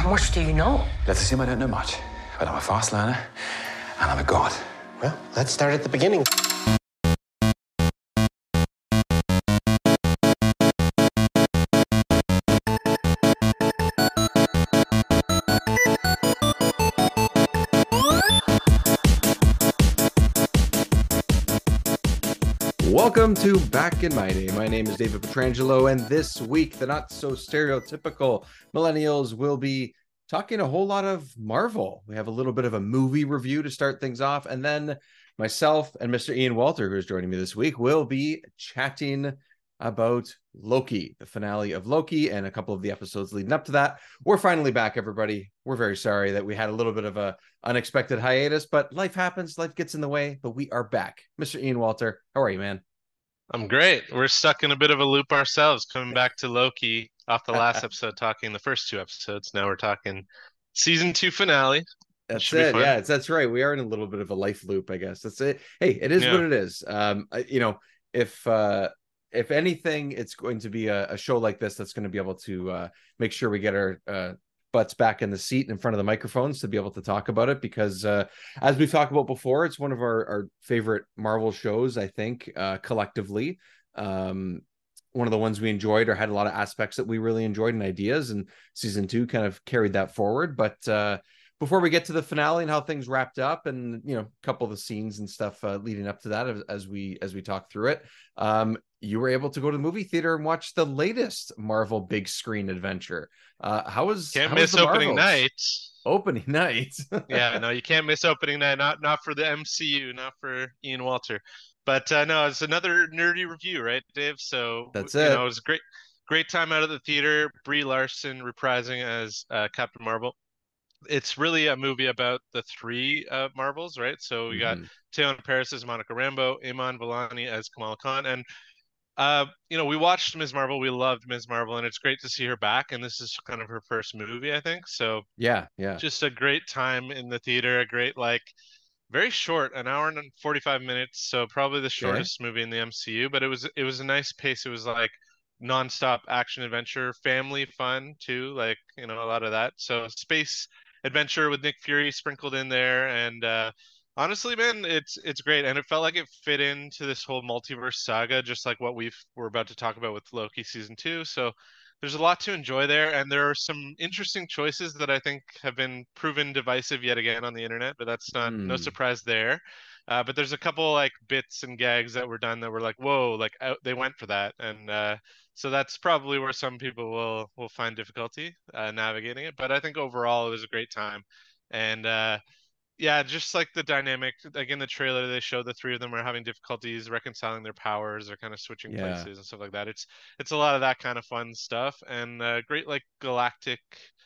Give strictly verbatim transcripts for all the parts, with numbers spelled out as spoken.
How much do you know? Let's assume I don't know much, but I'm a fast learner, and I'm a god. Well, let's start at the beginning. Welcome to Back in My Day. My name is David Petrangelo, and this week, the not so stereotypical millennials will be talking a whole lot of Marvel. We have a little bit of a movie review to start things off, and then myself and Mister Ian Walter, who's joining me this week, will be chatting about Loki, the finale of Loki, and a couple of the episodes leading up to that. We're finally back, everybody. We're very sorry that we had a little bit of a unexpected hiatus, but life happens, life gets in the way, but we are back. Mister Ian Walter, how are you, man? I'm great. We're stuck in a bit of a loop ourselves, coming back to Loki off the last episode, talking the first two episodes. Now we're talking season two finale. That's it. Yeah, it's, that's right. We are in a little bit of a life loop, I guess. That's it. Hey, it is yeah. what it is. Um, I, you know, if uh, if anything, it's going to be a, a show like this that's going to be able to uh, make sure we get our uh, butts back in the seat in front of the microphones to be able to talk about it, because uh, as we've talked about before, it's one of our, our favorite Marvel shows, I think, uh, collectively. Um, one of the ones we enjoyed or had a lot of aspects that we really enjoyed and ideas, and season two kind of carried that forward. But uh, before we get to the finale and how things wrapped up, and you know, a couple of the scenes and stuff uh, leading up to that, as, as we as we talk through it, um, you were able to go to the movie theater and watch the latest Marvel big screen adventure. Uh, how was can't how miss was opening Marvels? night? Opening night. Yeah, no, you can't miss opening night. Not not for the M C U, not for Ian Walter. But uh, no, it's another nerdy review, right, Dave? So that's you it. know, it was a great, great time out of the theater. Brie Larson reprising as uh, Captain Marvel. It's really a movie about the three uh, Marvels, right? So we got mm-hmm. Teyonah Parris as Monica Rambeau, Iman Vellani as Kamala Khan, and uh, you know, we watched Miz Marvel. We loved Miz Marvel, and it's great to see her back. And this is kind of her first movie, I think. So yeah, yeah, just a great time in the theater. A great, like, very short, an hour and forty-five minutes. So probably the shortest okay. movie in the M C U. But it was it was a nice pace. It was like nonstop action adventure, family fun too. Like, you know, a lot of that. So space adventure with Nick Fury sprinkled in there, and uh, honestly, man, it's it's great, and it felt like it fit into this whole multiverse saga, just like what we've we're about to talk about with Loki season two. So there's a lot to enjoy there, and there are some interesting choices that I think have been proven divisive yet again on the internet, but that's not mm. no surprise there. Uh, but there's a couple like bits and gags that were done that were like, whoa, like out, they went for that, and uh, so that's probably where some people will will find difficulty uh, navigating it. But I think overall it was a great time, and uh, yeah, just like the dynamic, like in the trailer, they show the three of them are having difficulties reconciling their powers. They're kind of switching yeah. places and stuff like that. It's it's a lot of that kind of fun stuff, and uh, great like galactic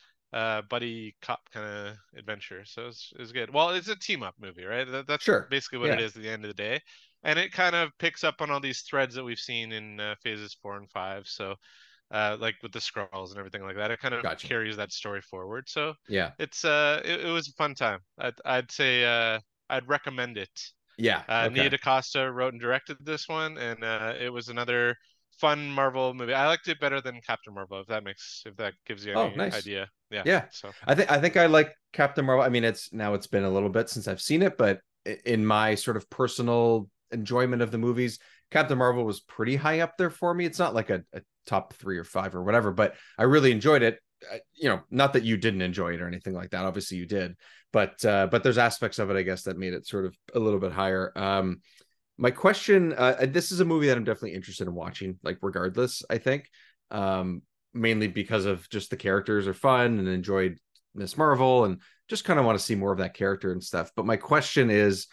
uh, buddy cop kind of adventure. So it's it's good. Well, it's a team up movie, right? That, that's sure. basically what yeah. it is at the end of the day, and it kind of picks up on all these threads that we've seen in uh, phases four and five. So. Uh, like with the Skrulls and everything like that, it kind of gotcha. carries that story forward. So yeah, it's uh, it, it was a fun time. I'd I'd say uh, I'd recommend it. Yeah, uh, okay. Nia DaCosta wrote and directed this one, and uh, it was another fun Marvel movie. I liked it better than Captain Marvel, if that makes if that gives you any oh, nice. idea. Yeah, yeah. So I think I think I like Captain Marvel. I mean, it's now it's been a little bit since I've seen it, but in my sort of personal enjoyment of the movies, Captain Marvel was pretty high up there for me. It's not like a, a top three or five or whatever, but I really enjoyed it. Uh, you know, not that you didn't enjoy it or anything like that. Obviously you did, but uh, but there's aspects of it, I guess, that made it sort of a little bit higher. Um, my question, uh, this is a movie that I'm definitely interested in watching, like regardless, I think, um, mainly because of just the characters are fun and enjoyed Miz Marvel and just kind of want to see more of that character and stuff. But my question is,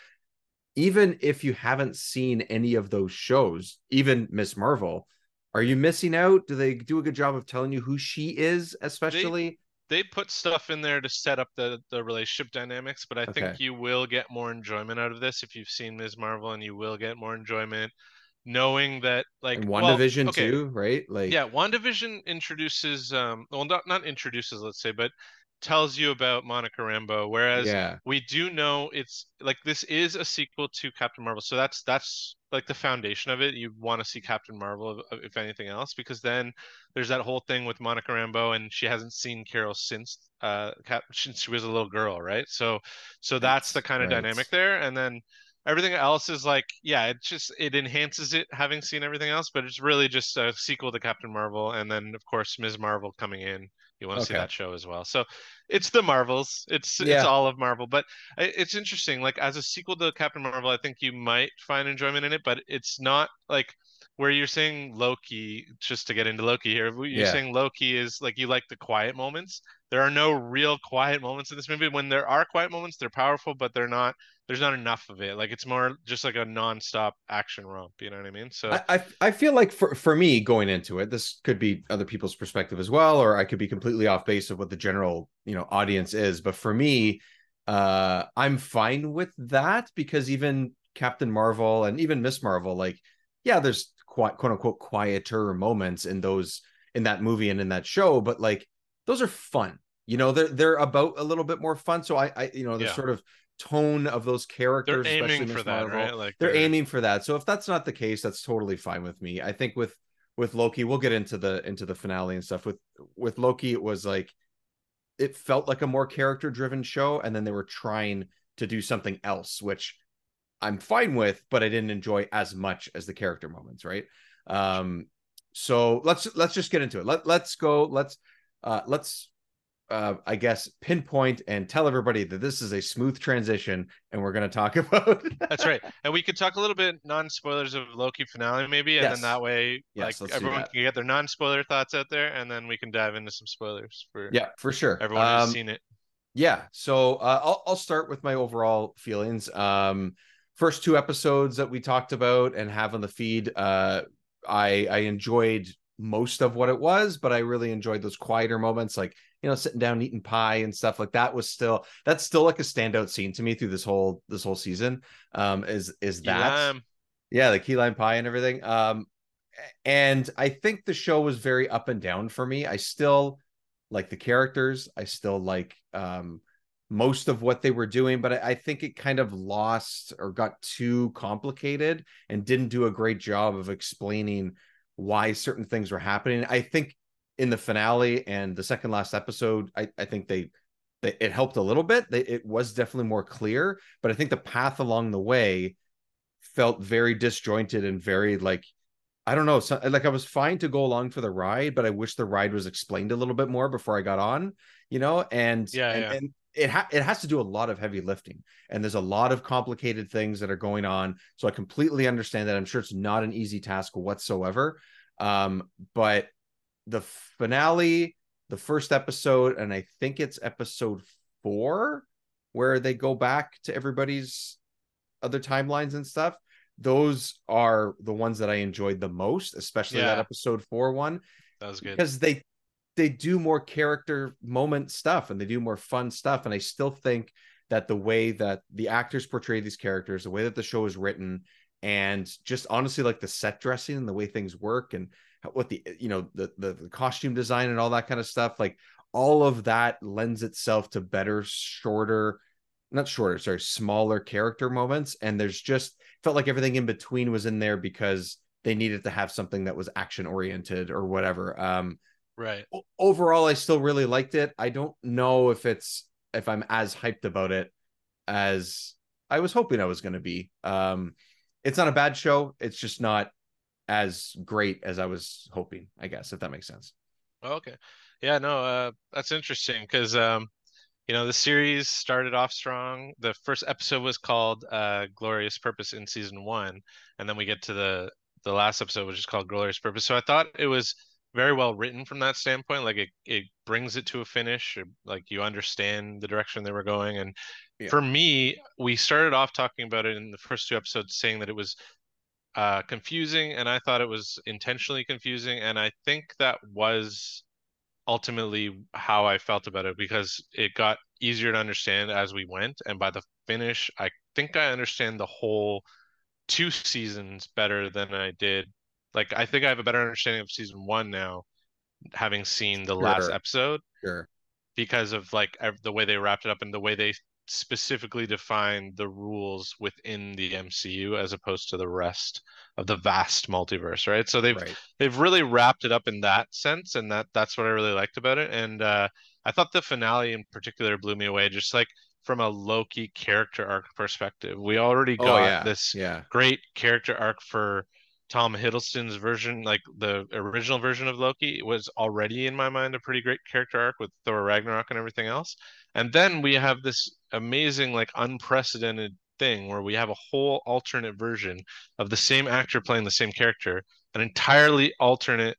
even if you haven't seen any of those shows, even Miz Marvel, are you missing out? Do they do a good job of telling you who she is, especially? They, they put stuff in there to set up the, the relationship dynamics, but I okay. think you will get more enjoyment out of this if you've seen Miz Marvel, and you will get more enjoyment knowing that, like, and WandaVision well, okay. too, right? Like, yeah, WandaVision introduces, um, well, not not introduces, let's say, but tells you about Monica Rambeau, whereas Yeah. we do know it's like this is a sequel to Captain Marvel, so that's that's like the foundation of it. You want to see Captain Marvel if, if anything else, because then there's that whole thing with Monica Rambeau, and she hasn't seen Carol since uh Cap since she was a little girl, right? So so that's the Right. kind of Right. dynamic there, and then everything else is like, yeah, it just it enhances it having seen everything else, but it's really just a sequel to Captain Marvel, and then of course Miz Marvel coming in. You want to see Okay. that show as well. So it's the Marvels. It's it's Yeah. all of Marvel, but I- it's interesting. Like as a sequel to Captain Marvel, I think you might find enjoyment in it, but it's not like where you're saying Loki. Just to get into Loki here, you're Yeah. saying Loki is like you like the quiet moments. There are no real quiet moments in this movie. When there are quiet moments, they're powerful, but they're not. There's not enough of it. Like it's more just like a non-stop action romp. You know what I mean? So I, I I feel like for, for me going into it, this could be other people's perspective as well, or I could be completely off base of what the general, you know, audience is. But for me, uh, I'm fine with that because even Captain Marvel and even Miss Marvel, like, yeah, there's quite quote unquote quieter moments in those in that movie and in that show, but like those are fun. You know, they're they're about a little bit more fun. So I, I you know, the yeah, sort of tone of those they're characters, especially aiming for Miss that, Marvel, right? Like they're they're aiming for that. So if that's not the case, that's totally fine with me. I think with with Loki, we'll get into the into the finale and stuff. With with Loki, it was like it felt like a more character driven show, and then they were trying to do something else, which I'm fine with, but I didn't enjoy as much as the character moments, right? Um, so let's let's just get into it. Let let's go. Let's uh let's uh, I guess, pinpoint and tell everybody that this is a smooth transition and we're going to talk about. That's right. And we could talk a little bit non-spoilers of Loki finale maybe, and then Yes. that way like Yes, let's do everyone that. can get their non-spoiler thoughts out there, and then we can dive into some spoilers for Yeah, for sure. everyone who's Um, seen it. yeah. So uh, I'll I'll start with my overall feelings. Um, first two episodes that we talked about and have on the feed, uh, I I enjoyed most of what it was, but I really enjoyed those quieter moments, like you know, sitting down eating pie and stuff like that. Was still that's still like a standout scene to me through this whole this whole season. Um, is is that Elam. yeah, the key lime pie and everything. Um, and I think the show was very up and down for me. I still like the characters. I still like um, most of what they were doing, but I, I think it kind of lost or got too complicated and didn't do a great job of explaining why certain things were happening. I think in the finale and the second last episode, I, I think they, they it helped a little bit. They, it was definitely more clear, but I think the path along the way felt very disjointed and very like I don't know. So, like I was fine to go along for the ride, but I wish the ride was explained a little bit more before I got on, you know, and Yeah, and yeah. and it ha- it has to do a lot of heavy lifting, and there's a lot of complicated things that are going on. So I completely understand that. I'm sure it's not an easy task whatsoever. Um, but the finale, the first episode, and I think it's episode four, where they go back to everybody's other timelines and stuff, those are the ones that I enjoyed the most, especially that Yeah, episode four one, that was good. because they they do more character moment stuff and they do more fun stuff. And I still think that the way that the actors portray these characters, the way that the show is written, and just honestly like the set dressing and the way things work and what the you know the the, the costume design and all that kind of stuff, like all of that lends itself to better, shorter, not shorter, sorry, smaller character moments. And there's just felt like everything in between was in there because they needed to have something that was action oriented or whatever. Um, Right. overall, I still really liked it. I don't know if it's if I'm as hyped about it as I was hoping I was going to be. Um, it's not a bad show. It's just not as great as I was hoping, I guess, if that makes sense. Okay. Yeah, no, uh that's interesting because um you know the series started off strong. The first episode was called uh Glorious Purpose in season one, and then we get to the the last episode, which is called Glorious Purpose. So I thought it was very well written from that standpoint. Like it it brings it to a finish. Like you understand the direction they were going. And Yeah. for me, we started off talking about it in the first two episodes, saying that it was uh confusing, and I thought it was intentionally confusing, and I think that was ultimately how I felt about it because it got easier to understand as we went. And by the finish, I think I understand the whole two seasons better than I did. Like, I think I have a better understanding of season one now, having seen the last Sure. episode. Sure. because of like the way they wrapped it up and the way they specifically defined the rules within the M C U as opposed to the rest of the vast multiverse, right? So they've Right. they've really wrapped it up in that sense, and that that's what I really liked about it. And uh, I thought the finale in particular blew me away, just like from a Loki character arc perspective. We already Oh got yeah, this yeah. great character arc for Tom Hiddleston's version, like the original version of Loki, was already in my mind a pretty great character arc with Thor Ragnarok and everything else. And then we have this amazing, like unprecedented thing where we have a whole alternate version of the same actor playing the same character, an entirely alternate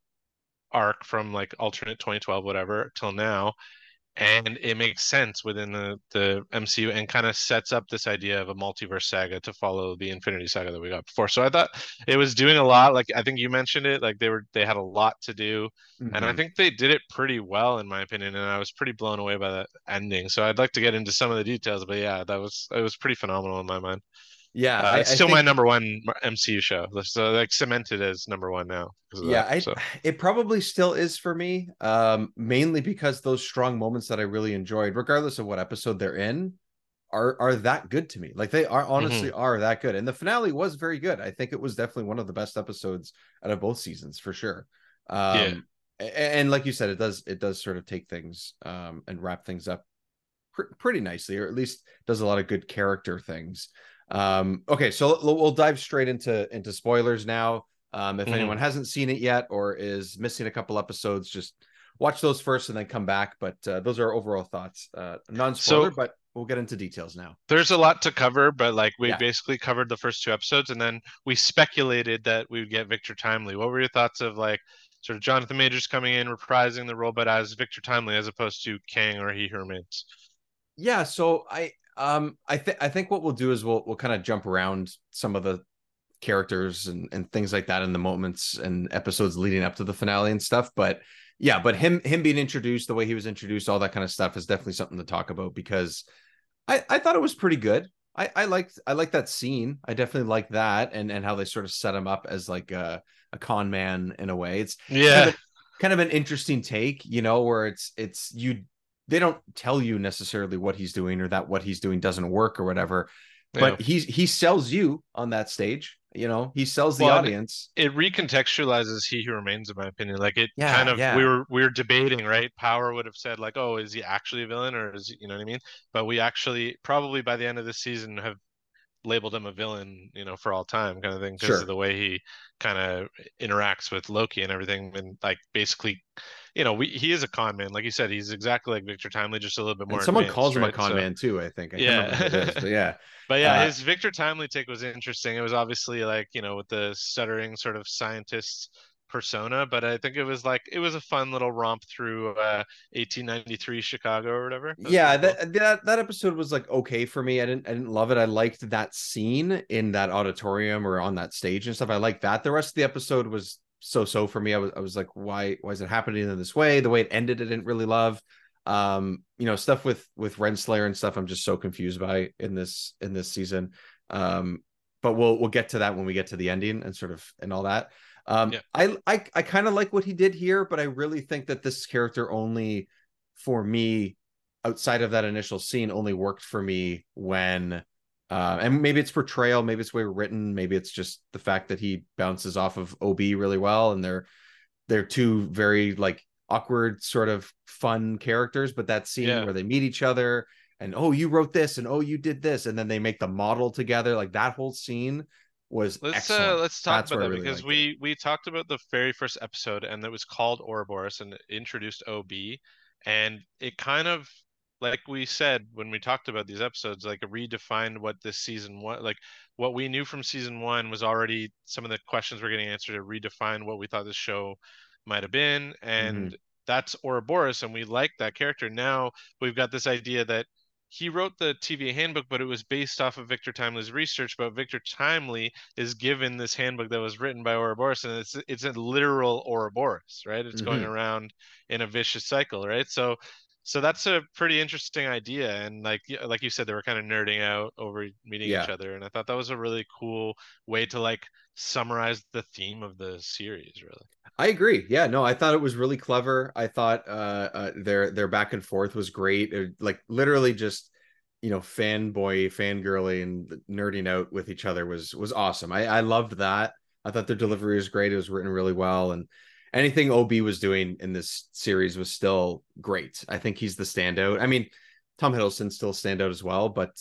arc from like alternate twenty twelve, whatever, till now, and it makes sense within the the M C U and kind of sets up this idea of a multiverse saga to follow the Infinity Saga that we got before. So I thought it was doing a lot. Like I think you mentioned it, like they were they had a lot to do, and I Mm-hmm. think they did it pretty well in my opinion. And I was pretty blown away by the ending. So I'd like to get into some of the details, but yeah, that was it was pretty phenomenal in my mind. Yeah, Uh, I, it's I still my think number one M C U show. So like cemented as number one now because of yeah, that. I So it probably still is for me. Um, mainly because those strong moments that I really enjoyed, regardless of what episode they're in, are are that good to me. Like they are mm-hmm. honestly are that good. And the finale was very good. I think it was definitely one of the best episodes out of both seasons for sure. Yeah. Um, and, and like you said, it does it does sort of take things um and wrap things up pr- pretty nicely, or at least does a lot of good character things. Um, okay, so we'll dive straight into into spoilers now. Um, if Mm-hmm. anyone hasn't seen it yet or is missing a couple episodes, just watch those first and then come back. But uh, those are our overall thoughts. Uh, non-spoiler, So but we'll get into details now. there's a lot to cover, but like we Yeah. basically covered the first two episodes, and then we speculated that we would get Victor Timely. What were your thoughts of like sort of Jonathan Majors coming in, reprising the role, but as Victor Timely as opposed to Kang or He Who Remains? Yeah, so I um I think I think what we'll do is we'll we'll kind of jump around some of the characters and and things like that in the moments and episodes leading up to the finale and stuff. But yeah, but him him being introduced, the way he was introduced, all that kind of stuff is definitely something to talk about because I I thought it was pretty good. I I liked I liked that scene. I definitely liked that and and how they sort of set him up as like a a con man in a way. It's kind Yeah. of a, kind of an interesting take, you know, where it's it's you they don't tell you necessarily what he's doing or that what he's doing doesn't work or whatever, Yeah. but he's he sells you on that stage, you know, he sells the Well, and audience. it recontextualizes He Who Remains, in my opinion. Like it kind Yeah, of we yeah, were we were debating, right? Power would have said like, oh, is he actually a villain or is he, you know what I mean? But we actually probably by the end of the season have labeled him a villain, you know, for all time kind of thing because of sure. the way he kind of interacts with Loki and everything. And like basically, you know, we, he is a con man. Like you said, he's exactly like Victor Timely, just a little bit And more someone calls advanced, him a right? con So man too, I think. I can't remember who it yeah. is, but yeah. But yeah, Uh his Victor Timely take was interesting. It was obviously like, you know, with the stuttering sort of scientist persona, but I think it was like it was a fun little romp through uh eighteen ninety-three Chicago or whatever. It was yeah, pretty cool. that that that episode was like okay for me. I didn't I didn't love it. I liked that scene in that auditorium or on that stage and stuff. I liked that. The rest of the episode was so-so for me. I was I was like, why why is it happening in this way? The way it ended, I didn't really love. Um, you know, stuff with with Renslayer and stuff. I'm just so confused by in this in this season. Um, but we'll we'll get to that when we get to the ending and sort of and all that. Um, Yeah. I I I kind of like what he did here, but I really think that this character only for me outside of that initial scene only worked for me when uh and maybe it's portrayal, maybe it's way written, maybe it's just the fact that he bounces off of O B really well and they're they're two very like awkward sort of fun characters, but that scene Yeah. where they meet each other and oh you wrote this and oh you did this and then they make the model together, like that whole scene was Let's uh excellent. let's talk That's about where I that really because liked it. we we talked about the very first episode and it was called Ouroboros and it introduced O B and it kind of like we said when we talked about these episodes like it redefined what this season was like what we knew from season one was already some of the questions we're getting answered to redefine what we thought this show might have been Mm-hmm. and that's Ouroboros and we like that character. Now we've got this idea that he wrote the T V handbook, but it was based off of Victor Timely's research. But Victor Timely is given this handbook that was written by Ouroboros, and it's it's a literal Ouroboros, right? It's going Mm-hmm. around in a vicious cycle, right? So So that's a pretty interesting idea. And like like you said, they were kind of nerding out over meeting Yeah. each other. And I thought that was a really cool way to like summarize the theme of the series, really. I agree. Yeah, no, I thought it was really clever. I thought uh, uh their their back and forth was great. It, like literally just, you know, fanboy, fangirly and nerding out with each other was was awesome. I I loved that. I thought their delivery was great. It was written really well, and anything O B was doing in this series was still great. I think he's the standout. I mean, Tom Hiddleston still standout as well, but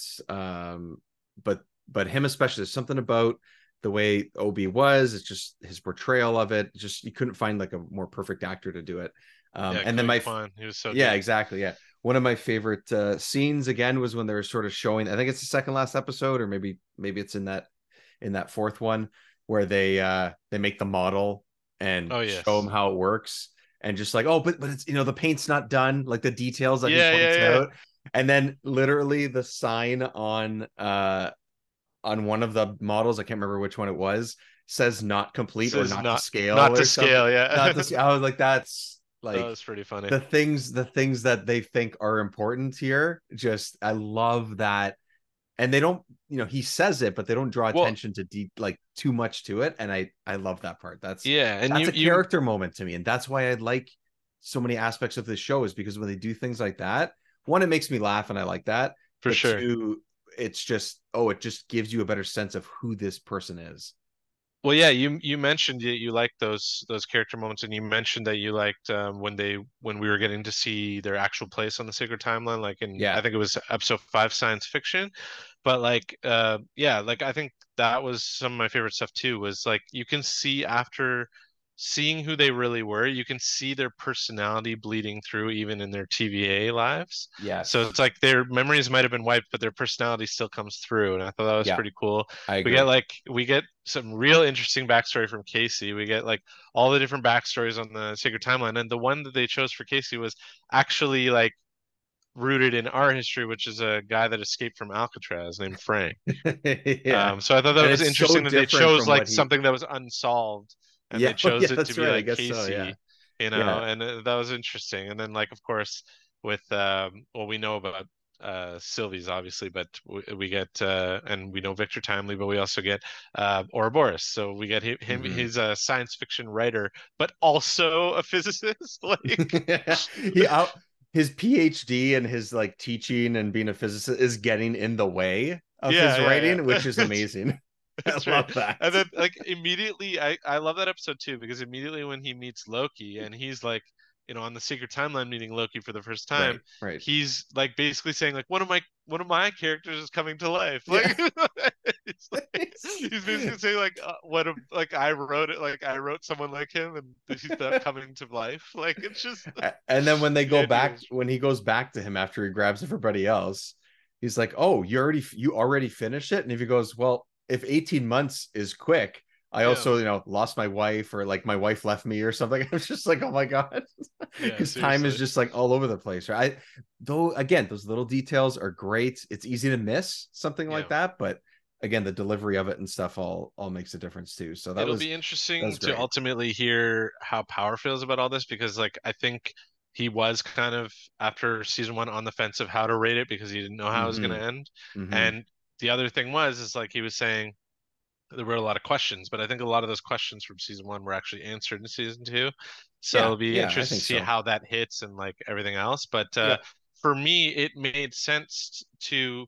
um but but him especially, there's something about the way O B was, it's just his portrayal of it. Just you couldn't find like a more perfect actor to do it. Um, yeah, and then my Kwan, he was so yeah, good. exactly. Yeah, one of my favorite uh, scenes again was when they were sort of showing. I think it's the second last episode, or maybe maybe it's in that in that fourth one where they uh they make the model and Oh yes. show them how it works, and just like, oh, but but it's, you know, the paint's not done, like the details that Yeah, he points yeah, yeah. out, and then literally the sign on uh on one of the models, I can't remember which one it was, says not complete or Says not, not to scale, not or to something. scale, yeah. Not to scale. I was like, that's That like was pretty funny. the things the things that they think are important here. Just I love that. And they don't, you know, he says it, but they don't draw Well, attention to deep, like too much to it. And I I love that part. That's yeah, and that's you a you character moment to me, and that's why I like so many aspects of this show, is because when they do things like that, one, it makes me laugh and I like that. for But sure. two, it's just, oh, it just gives you a better sense of who this person is. Well, yeah, you you mentioned that you liked those those character moments, and you mentioned that you liked um, when they when we were getting to see their actual place on the Sacred Timeline, like in Yeah. I think it was episode five, science fiction. But like, uh, yeah, like I think that was some of my favorite stuff too. Was like you can see after seeing who they really were, you can see their personality bleeding through even in their T V A lives. Yes. So it's like their memories might have been wiped, but their personality still comes through, and I thought that was Yeah, pretty cool. I We agree. get like we get some real interesting backstory from Casey. We get like all the different backstories on the Sacred Timeline, and the one that they chose for Casey was actually like rooted in our history, which is a guy that escaped from Alcatraz named Frank. Yeah. Um, so I thought that And was it's so interesting that they different chose from like what he something that was unsolved, and Yeah, they chose yeah, it to that's be right. I like guess so, yeah. Casey, you know, Yeah. and uh, that was interesting. And then like of course with um, well, we know about uh Sylvie's obviously, but we, we get uh and we know Victor Timely, but we also get uh Ouroboros. So we get him, him Mhm. he's a science fiction writer, but also a physicist. Like he out his PhD and his like teaching and being a physicist is getting in the way of yeah, his yeah, writing, which yeah. is amazing. I That's right. love that. And then like immediately I I love that episode too, because immediately when he meets Loki and he's like, you know, on the Secret Timeline meeting Loki for the first time, Right, right. he's like basically saying like one of my one of my characters is coming to life. Yeah. Like, it's like he's basically saying like uh, what a, like I wrote it, like I wrote someone like him and he's not coming to life. Like it's just And then when they the go idea back, is- when he goes back to him after he grabs everybody else, he's like, "Oh, you already you already finished it?" And if he goes, "Well, if eighteen months is quick, I yeah, also, you know, lost my wife, or like my wife left me or something." I was just like, "Oh my God." yeah, His time is seriously. just like all over the place, right? I, though again, those little details are great. It's easy to miss something Yeah. like that, but again, the delivery of it and stuff all all makes a difference too. So that It'll was be that interesting was to great. ultimately hear how Power feels about all this, because like I think he was kind of after season one on the fence of how to rate it because he didn't know how it was going to Mm-hmm. end. Mm-hmm. And the other thing was is like he was saying there were a lot of questions, but I think a lot of those questions from season one were actually answered in season two. So Yeah, it'll be yeah, I interesting to think see so. how that hits and like everything else. But uh, Yep. for me, it made sense to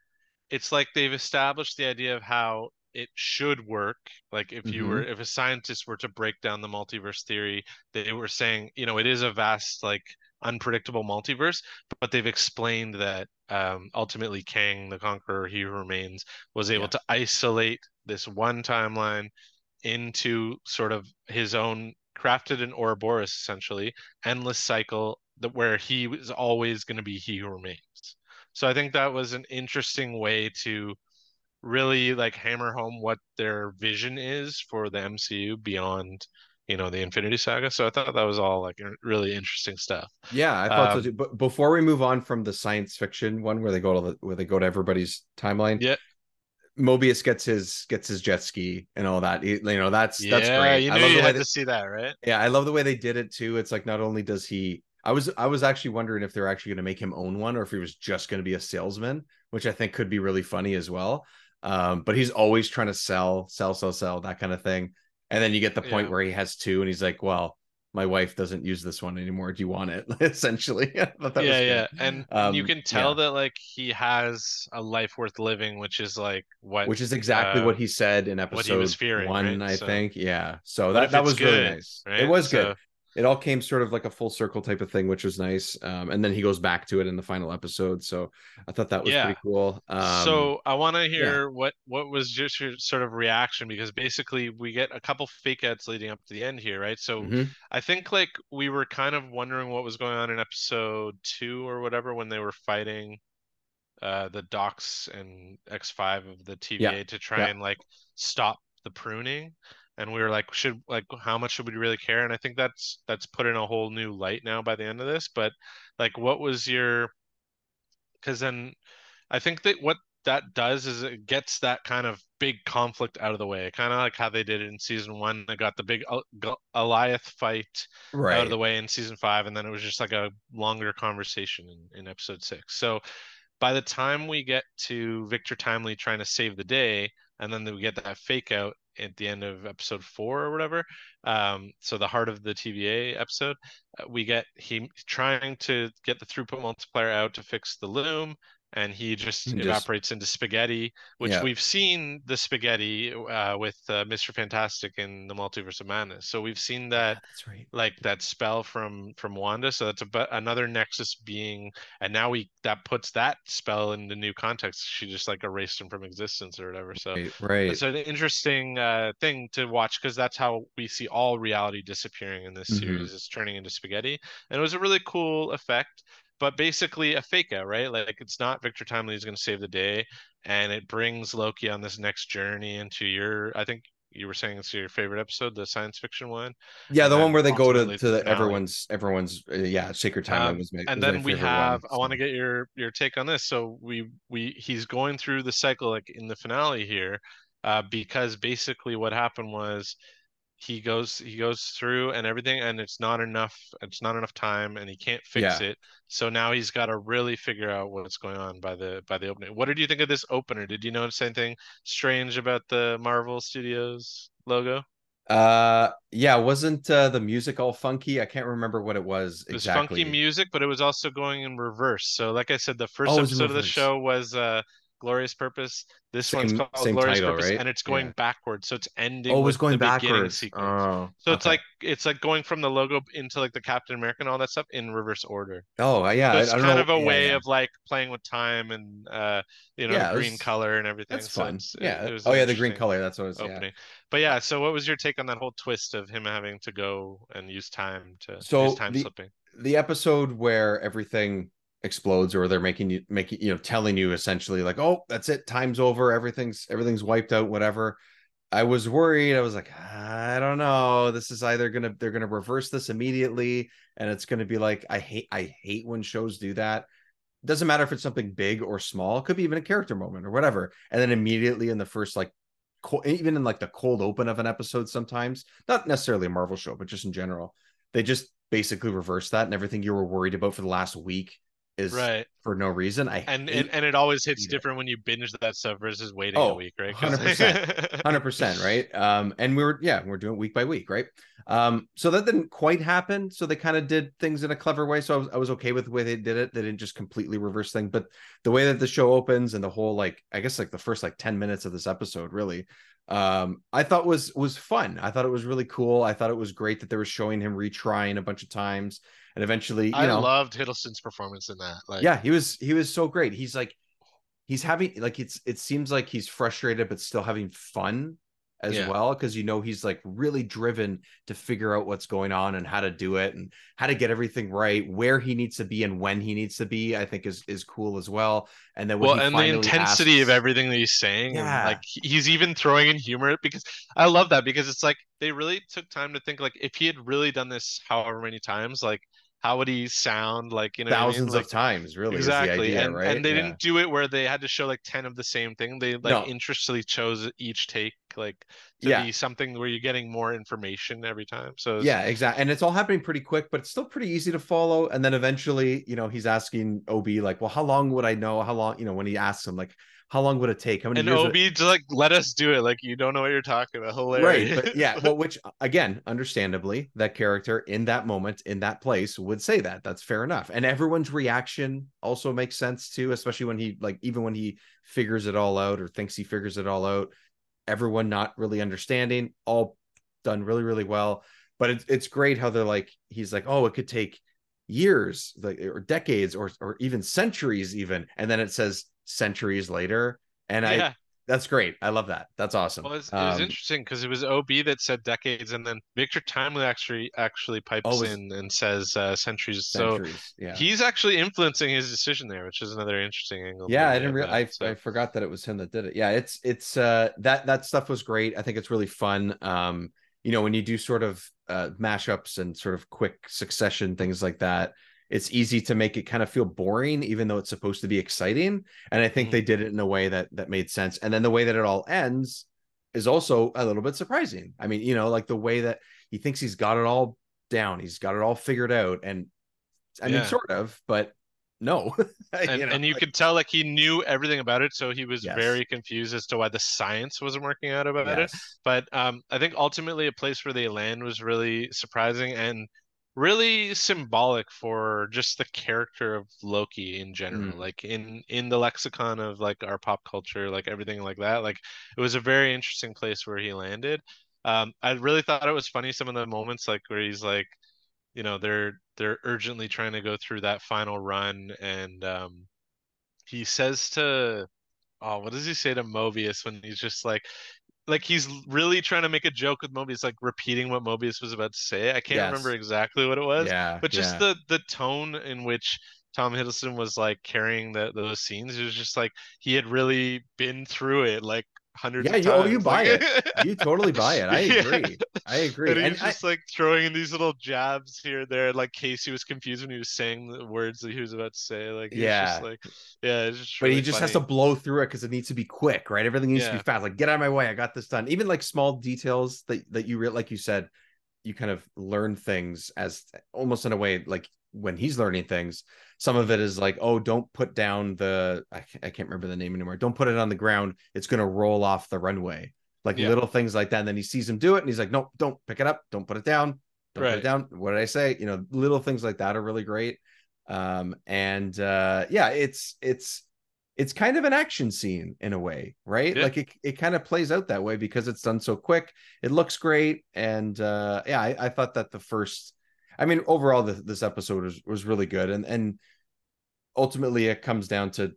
it's like they've established the idea of how it should work. Like if you were Mm-hmm. if a scientist were to break down the multiverse theory, they were saying, you know, it is a vast, like unpredictable multiverse, but they've explained that um ultimately Kang the Conqueror, He Who Remains, was able Yeah. to isolate this one timeline into sort of his own crafted an Ouroboros, essentially endless cycle that where he was always going to be He Who Remains. So I think that was an interesting way to really like hammer home what their vision is for the M C U beyond, you know, the Infinity Saga. So I thought that was all like really interesting stuff. Yeah, I thought so Um, too. But before we move on from the science fiction one where they go to the, where they go to everybody's timeline, yeah, Mobius gets his gets his jet ski and all that. He- you know, that's that's yeah, great. you I knew love you the way had that to see that, right? yeah, I love the way they did it too. It's like not only does he I was I was actually wondering if they're actually going to make him own one or if he was just going to be a salesman, which I think could be really funny as well. Um, but he's always trying to sell, sell, sell, sell, that kind of thing. And then you get the point Yeah. where he has two and he's like, well, my wife doesn't use this one anymore. Do you want it? Essentially. I thought that yeah, was good. yeah, and Um, you can tell yeah. that like he has a life worth living, which is like what Which is exactly uh what he said in what he was episode fearing, right? one, I So, think. Yeah. So but that, if that it's was really good, nice. It right? was So good. It all came sort of like a full circle type of thing, which was nice. Um, and then he goes back to it in the final episode. So I thought that was yeah. pretty cool. Um, So I want to yeah. hear what what was just your sort of reaction, because basically we get a couple fake outs leading up to the end here, right? So Mhm. I think like we were kind of wondering what was going on in episode two or whatever when they were fighting uh the Docs and X five of the T V A Yeah. to try Yeah. and like stop the pruning. And we were like, should like how much should we really care? And I think that's that's put in a whole new light now by the end of this. But like what was your, because then I think that what that does is it gets that kind of big conflict out of the way, kind of like how they did it in season one. They got the big Al- Gal- Goliath fight out of Right. the way in season five, and then it was just like a longer conversation in, in episode six. So by the time we get to Victor Timely trying to save the day, and then we get that fake out at the end of episode four or whatever, um, so the heart of the T V A episode, uh, we get he trying to get the throughput multiplier out to fix the loom, and he just And just, evaporates into spaghetti, which yeah. we've seen the spaghetti uh, with uh, Mister Fantastic in the Multiverse of Madness. So we've seen Yeah, that, that's right. like that spell from from Wanda. So that's a, another Nexus being, and now we that puts that spell into new context. She just like erased him from existence or whatever. So Right. Right. it's an interesting uh, thing to watch, because that's how we see all reality disappearing in this Mhm. series, is turning into spaghetti. And it was a really cool effect, but basically a fake out, right? Like it's not Victor Timely who's going to save the day, and it brings Loki on this next journey into your, I think you were saying it's your favorite episode, the science fiction one. Yeah, And the one then where they go to ultimately to the the, finale. everyone's everyone's uh, yeah, Sacred Timeline Um, was my and was my then we favorite have, one. I want to So. get your your take on this. So we we he's going through the cycle like in the finale here, uh, because basically what happened was he goes he goes through and everything, and it's not enough it's not enough time, and he can't fix Yeah. it. So now he's got to really figure out what's going on by the by the opening. What did you think of this opener? Did you notice anything strange about the Marvel Studios logo? Uh yeah, wasn't uh, the music all funky? I can't remember what it was It was funky exactly. music, but it was also going in reverse. So, like I said, the first Oh, it was in episode of the reverse. show was uh, Glorious Purpose. This one's Same called same Glorious title, Purpose, right? and it's Yeah. going backwards. So it's Oh, ending it was with going the beginning backwards. sequence. Oh, So it's okay. like it's like going from the logo into like the Captain America and all that stuff in reverse order. Oh, yeah. So I, I it's don't kind know. of a Yeah, way yeah. of like playing with time and uh, you know, the Yeah, it green was color and everything. that's So fun. it's it, Yeah. it was Oh an yeah, the green interesting color. That's what it was. Yeah. opening. But yeah, so what was your take on that whole twist of him having to go and use time to use So time the slipping? the episode where everything explodes or they're making you making you know telling you essentially like, oh, that's it, time's over, everything's everything's wiped out, whatever. I was worried. I was like, I don't know. This is either gonna they're gonna reverse this immediately, and it's gonna be like I hate I hate when shows do that. It doesn't matter if it's something big or small. It could be even a character moment or whatever, and then immediately in the first like co- even in like the cold open of an episode, sometimes not necessarily a Marvel show, but just in general, they just basically reverse that, and everything you were worried about for the last week is Right. for no reason. I And, and hate, and it always hits hate it. different when you binge that stuff versus waiting a Oh, week, right? Because one hundred percent. one hundred percent, right? Um, and we were, yeah, we're doing it week by week, right? Um, so that didn't quite happen. So they kind of did things in a clever way. So I was, I was okay with the way they did it. They didn't just completely reverse thing, but the way that the show opens and the whole, like, I guess like the first like ten minutes of this episode, really, um, I thought was was fun. I thought it was really cool. I thought it was great that they were showing him retrying a bunch of times, and eventually, you I know, loved Hiddleston's performance in that. Like, yeah, he was he was so great. He's like he's having like it's it seems like he's frustrated but still having fun as yeah. well, because you know he's like really driven to figure out what's going on and how to do it and how to get everything right, where he needs to be and when he needs to be, I think is is cool as well. And then when Well, he and the finally intensity asks, of everything that he's saying, and yeah, like he's even throwing in humor, because I love that, because it's like they really took time to think, like, if he had really done this however many times, like how would he sound, like, you know what I mean? thousands Like, of times really is the exactly. idea, And right? and they Yeah. didn't do it where they had to show like ten of the same thing. They like No, interestingly chose each take like to Yeah. be something where you're getting more information every time. So it's, Yeah, exactly. And it's all happening pretty quick, but it's still pretty easy to follow. And then eventually, you know, he's asking O B, like, well, how long would I know? How long, you know, when he asks him, like, how long would it take? How many and years? O would- B to like let us do it. Like you don't know what you're talking about. Right. Hilarious. But yeah, well, which again, understandably, that character in that moment, in that place would say that. That's fair enough. And everyone's reaction also makes sense too, especially when he, like, even when he figures it all out or thinks he figures it all out, everyone not really understanding, all done really, really well. But it's it's great how they're like, he's like, oh, it could take years, like, or decades, or or even centuries, even, and then it says centuries later, and Yeah. I, that's great. I love that. That's awesome. Well, it was, it was Um, interesting because it was O B that said decades, and then Victor Timely actually actually pipes Oh, it was- in and says uh, centuries. centuries. So Yeah. he's actually influencing his decision there, which is another interesting angle. Yeah, I maybe didn't of realize. I, that. So I forgot that it was him that did it. Yeah, it's it's uh that that stuff was great. I think it's really fun. Um, you know, when you do sort of uh mashups and sort of quick succession things like that, it's easy to make it kind of feel boring, even though it's supposed to be exciting. And I think Mhm. they did it in a way that that made sense. And then the way that it all ends is also a little bit surprising. I mean, you know, like the way that he thinks he's got it all down, he's got it all figured out, and I mean, Yeah. sort of, but no. and you know, and you like- could tell like he knew everything about it, so he was Yes. very confused as to why the science wasn't working out about it. Yes. But um, I think ultimately a place where they land was really surprising and really symbolic for just the character of Loki in general. Mm. Like in in the lexicon of like our pop culture, like everything like that. Like it was a very interesting place where he landed. Um, I really thought it was funny some of the moments like where he's like, you know, they're they're urgently trying to go through that final run, and um he says to, oh, what does he say to Mobius when he's just like like he's really trying to make a joke with Mobius, like repeating what Mobius was about to say. I can't Yes. remember exactly what it was, Yeah, but just yeah. the the tone in which Tom Hiddleston was like carrying the, those scenes, it was just like he had really been through it like hundreds Yeah, of you, oh, times. you buy Like- it. You totally buy it. I Yeah. agree. I agree. And And he's I, just like throwing in these little jabs here and there. Like Casey was confused when he was saying the words that he was about to say. Like he's Yeah. just like, yeah, it's just but really he just has to funny. blow through it because it needs to be quick, right? Everything needs to Yeah. be fast. Like, get out of my way. I got this done. Even like small details that that you re- like you said, you kind of learn things as almost in a way like when he's learning things. Some of it is like, oh, don't put down the I can't, I can't remember the name anymore. Don't put it on the ground. It's gonna roll off the runway. Like Yeah. little things like that. And then he sees him do it, and he's like, no, don't pick it up. Don't put it down. Don't put Right. it down. What did I say? You know, little things like that are really great. Um, and uh, yeah, it's it's it's kind of an action scene in a way, right? Yeah. Like it, it kind of plays out that way because it's done so quick. It looks great. And uh, yeah, I, I thought that the first, I mean, overall, the, this episode was, was really good. And, and ultimately, it comes down to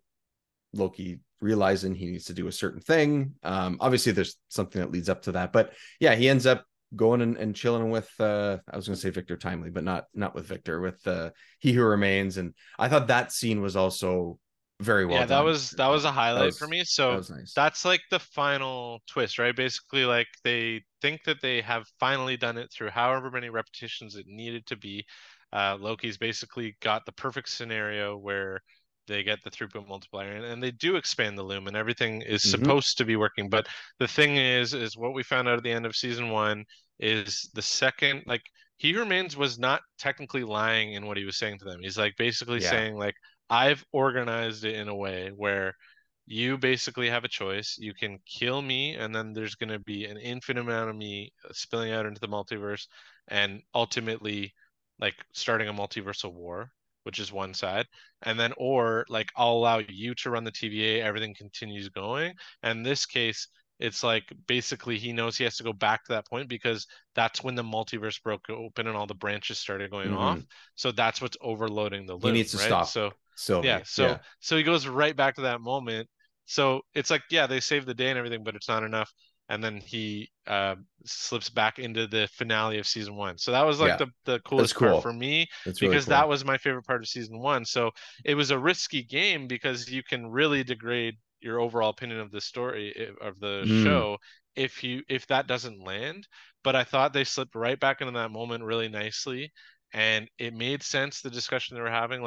Loki realizing he needs to do a certain thing. Um, obviously, there's something that leads up to that. But yeah, he ends up going and, and chilling with, uh, I was going to say Victor Timely, but not not with Victor, with uh, He Who Remains. And I thought that scene was also very well Yeah, done. that was that was a highlight was- for me. That So was nice. that's like the final twist, right? Basically, like they think that they have finally done it through however many repetitions it needed to be. Uh, Loki's basically got the perfect scenario where they get the throughput multiplier, and, and they do expand the loom, and everything is Mhm. supposed to be working. But the thing is, is what we found out at the end of season one is the second, like He Who Remains was not technically lying in what he was saying to them. He's like basically Yeah. saying like, I've organized it in a way where you basically have a choice. You can kill me, and then there's going to be an infinite amount of me spilling out into the multiverse, and ultimately, like starting a multiversal war, which is one side. And then, or like, I'll allow you to run the T V A, everything continues going. And in this case, it's like basically he knows he has to go back to that point because that's when the multiverse broke open and all the branches started going Mhm. off. So that's what's overloading the loop. He needs to right? stop So Sylvie. yeah, so so he goes right back to that moment. So it's like, yeah, they saved the day and everything, but it's not enough. And then he uh, slips back into the finale of season one. So that was like Yeah. the, the coolest cool. part for me That's really because cool. that was my favorite part of season one. So it was a risky game because you can really degrade your overall opinion of the story eh, of the Mm. show if you if that doesn't land. But I thought they slipped right back into that moment really nicely, and it made sense the discussion they were having. Like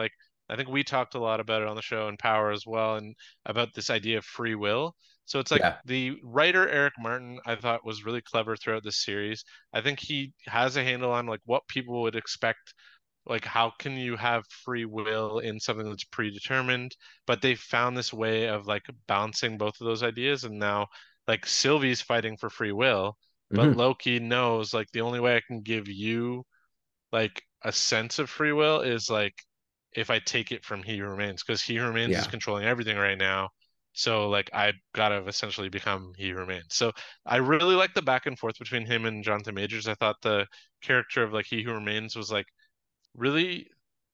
I think we talked a lot about it on the show and Power as well, and about this idea of free will. So it's like Yeah. the writer Eric Martin, I thought, was really clever throughout this series. I think he has a handle on like what people would expect. Like, how can you have free will in something that's predetermined? But they found this way of like balancing both of those ideas. And now, like, Sylvie's fighting for free will, but Mhm. Loki knows like the only way I can give you like a sense of free will is like if I take it from He Who Remains, because He Who Remains is Yeah. controlling everything right now. So like I gotta essentially become He Who Remains. So I really like the back and forth between him and Jonathan Majors. I thought the character of like He Who Remains was like really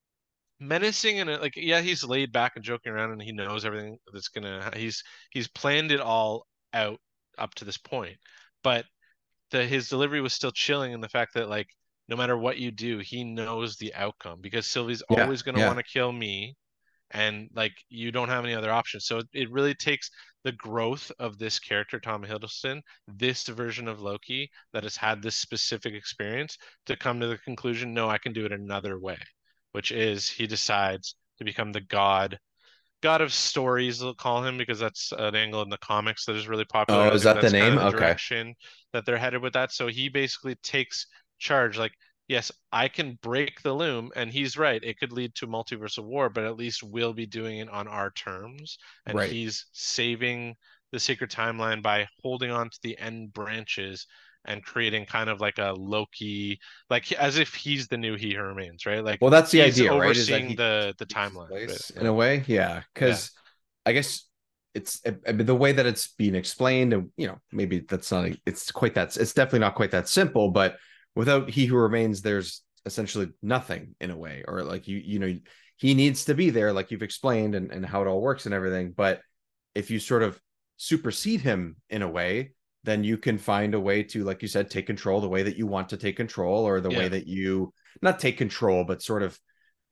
menacing, and like, yeah, he's laid back and joking around and he knows everything that's gonna he's he's planned it all out up to this point. But the his delivery was still chilling in the fact that like no matter what you do, he knows the outcome, because Sylvie's Yeah. always going to Yeah. want to kill me, and like you don't have any other options. So it, it really takes the growth of this character, Tom Hiddleston, this version of Loki that has had this specific experience, to come to the conclusion, no, I can do it another way, which is he decides to become the god God of Stories, they'll call him, because that's an angle in the comics that is really popular. Oh, And I is think that the that's kind name? of the Okay. direction that they're headed with that. So he basically takes charge. Like, yes, I can break the loom, and he's right. It could lead to multiversal war, but at least we'll be doing it on our terms. And Right. he's saving the Secret Timeline by holding on to the end branches and creating kind of like a Loki, like as if he's the new He Who Remains, right? Like Well, that's the he's idea, right? Is that overseeing he the the takes his timeline, place in basically. a way? Yeah. Yeah. Because I guess it's I mean, the way that it's being explained, and you know, maybe that's not it's quite that it's definitely not quite that simple, but without He Who Remains, there's essentially nothing in a way. Or like you, you know, he needs to be there, like you've explained, and, and how it all works and everything. But if you sort of supersede him in a way, then you can find a way to, like you said, take control the way that you want to take control, or the way Yeah. that you not take control, but sort of,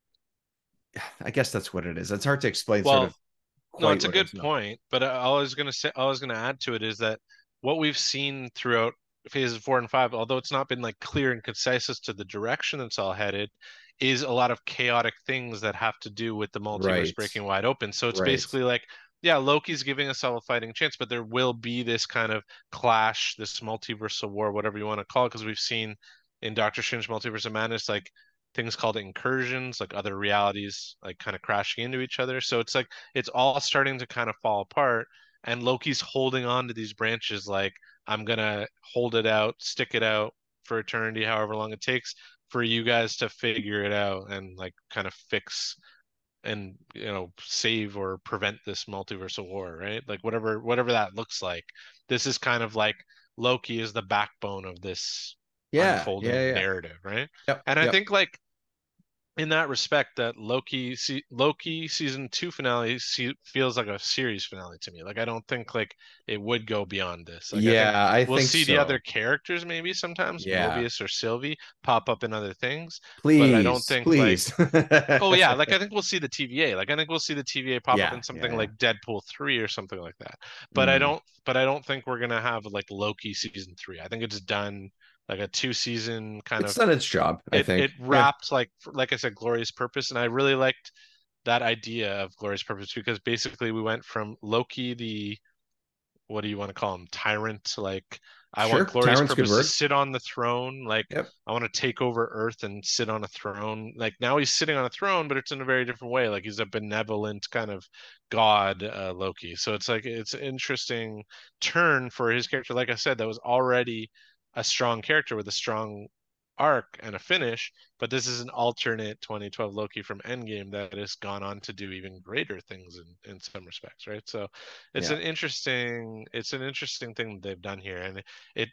I guess that's what it is. It's hard to explain sort Well, of no, quite it's a what it good is. No. point, but I I was gonna say, I was gonna add to it is that what we've seen throughout phases four and five, although it's not been like clear and concise as to the direction it's all headed, is a lot of chaotic things that have to do with the multiverse Right. breaking wide open. So it's Right. basically like, yeah, Loki's giving us all a fighting chance, but there will be this kind of clash, this multiversal war, whatever you want to call it, because we've seen in Doctor Strange Multiverse of Madness, like things called incursions, like other realities like kind of crashing into each other. So it's like it's all starting to kind of fall apart, and Loki's holding on to these branches like, I'm gonna hold it out, stick it out for eternity, however long it takes for you guys to figure it out and like kind of fix and, you know, save or prevent this multiversal war, right? Like whatever whatever that looks like. This is kind of like Loki is the backbone of this Yeah. Yeah. unfolding Yeah. narrative, right? Yep. And I Yep. think like in that respect, that Loki se- Loki season two finale se- feels like a series finale to me. Like I don't think like it would go beyond this. Like I think Yeah, I we'll think see the other so. characters maybe sometimes, Yeah. Mobius or Sylvie, pop up in other things, but I don't Please, think like, please. oh yeah, like I think we'll see the T V A. Like I think we'll see the T V A pop up Yeah. in Yeah. something Yeah. like Deadpool three or something like that. But I Mm. don't but I don't think we're gonna have like Loki season three. I think it's done like a two season kind It's of done its job, I it it think. Yeah. wrapped like like I said, glorious purpose, and I really liked that idea of glorious purpose, because basically we went from Loki, the what do you want to call him, tyrant, like I want Sure. glorious Tyrant's a good purpose to word. sit on the throne, like Yep. I want to take over Earth and sit on a throne. Like now he's sitting on a throne, but it's in a very different way. Like he's a benevolent kind of god, uh, Loki. So it's like it's an interesting turn for his character. Like I said, that was already a strong character with a strong arc and a finish, but this is an alternate twenty twelve Loki from Endgame that has gone on to do even greater things in, in some respects, right? So it's Yeah. an interesting it's an interesting thing that they've done here, and it,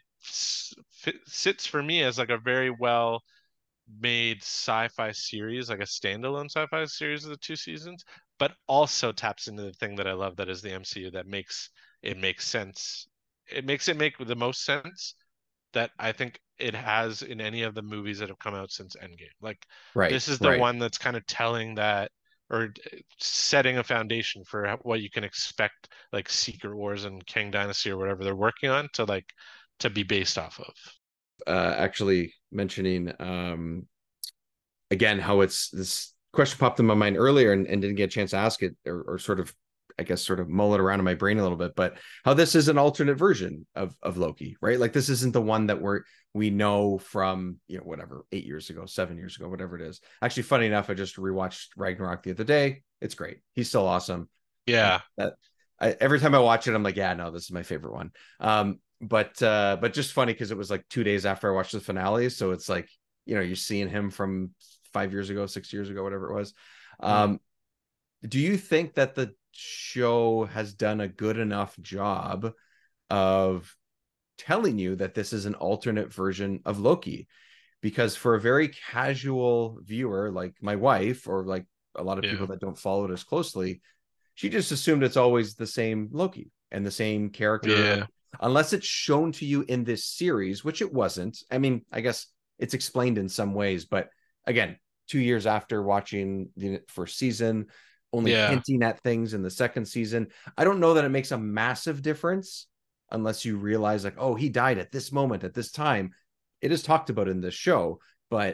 it sits for me as like a very well made sci-fi series, like a standalone sci-fi series of the two seasons, but also taps into the thing that I love, that is the M C U, that makes it makes sense. It makes it make the most sense that I think it has in any of the movies that have come out since Endgame. Like Right. this is the Right. one that's kind of telling that, or setting a foundation for what you can expect, like Secret Wars and Kang Dynasty or whatever they're working on to like to be based off of. Uh, actually mentioning um again how it's this question popped in my mind earlier and, and didn't get a chance to ask it or, or sort of, I guess, sort of mull it around in my brain a little bit, but how this is an alternate version of, of Loki, right? Like this isn't the one that we're, we know from, you know, whatever, eight years ago, seven years ago, whatever it is. Actually, funny enough, I just rewatched Ragnarok the other day. It's great. He's still awesome. Yeah. That, I, every time I watch it, I'm like, yeah, no, this is my favorite one. Um, but, uh, but just funny because it was like two days after I watched the finale. So it's like, you know, you're seeing him from five years ago, six years ago, whatever it was. Um, mm. Do you think that the show has done a good enough job of telling you that this is an alternate version of Loki? Because for a very casual viewer like my wife, or like a lot of yeah. people that don't follow it as closely, she just assumed it's always the same Loki and the same character, yeah. unless it's shown to you in this series, which it wasn't. I mean, I guess it's explained in some ways, but again, two years after watching the first season, only yeah. hinting at things in the second season, I don't know that it makes a massive difference unless you realize like, oh, he died at this moment, at this time. It is talked about in this show, but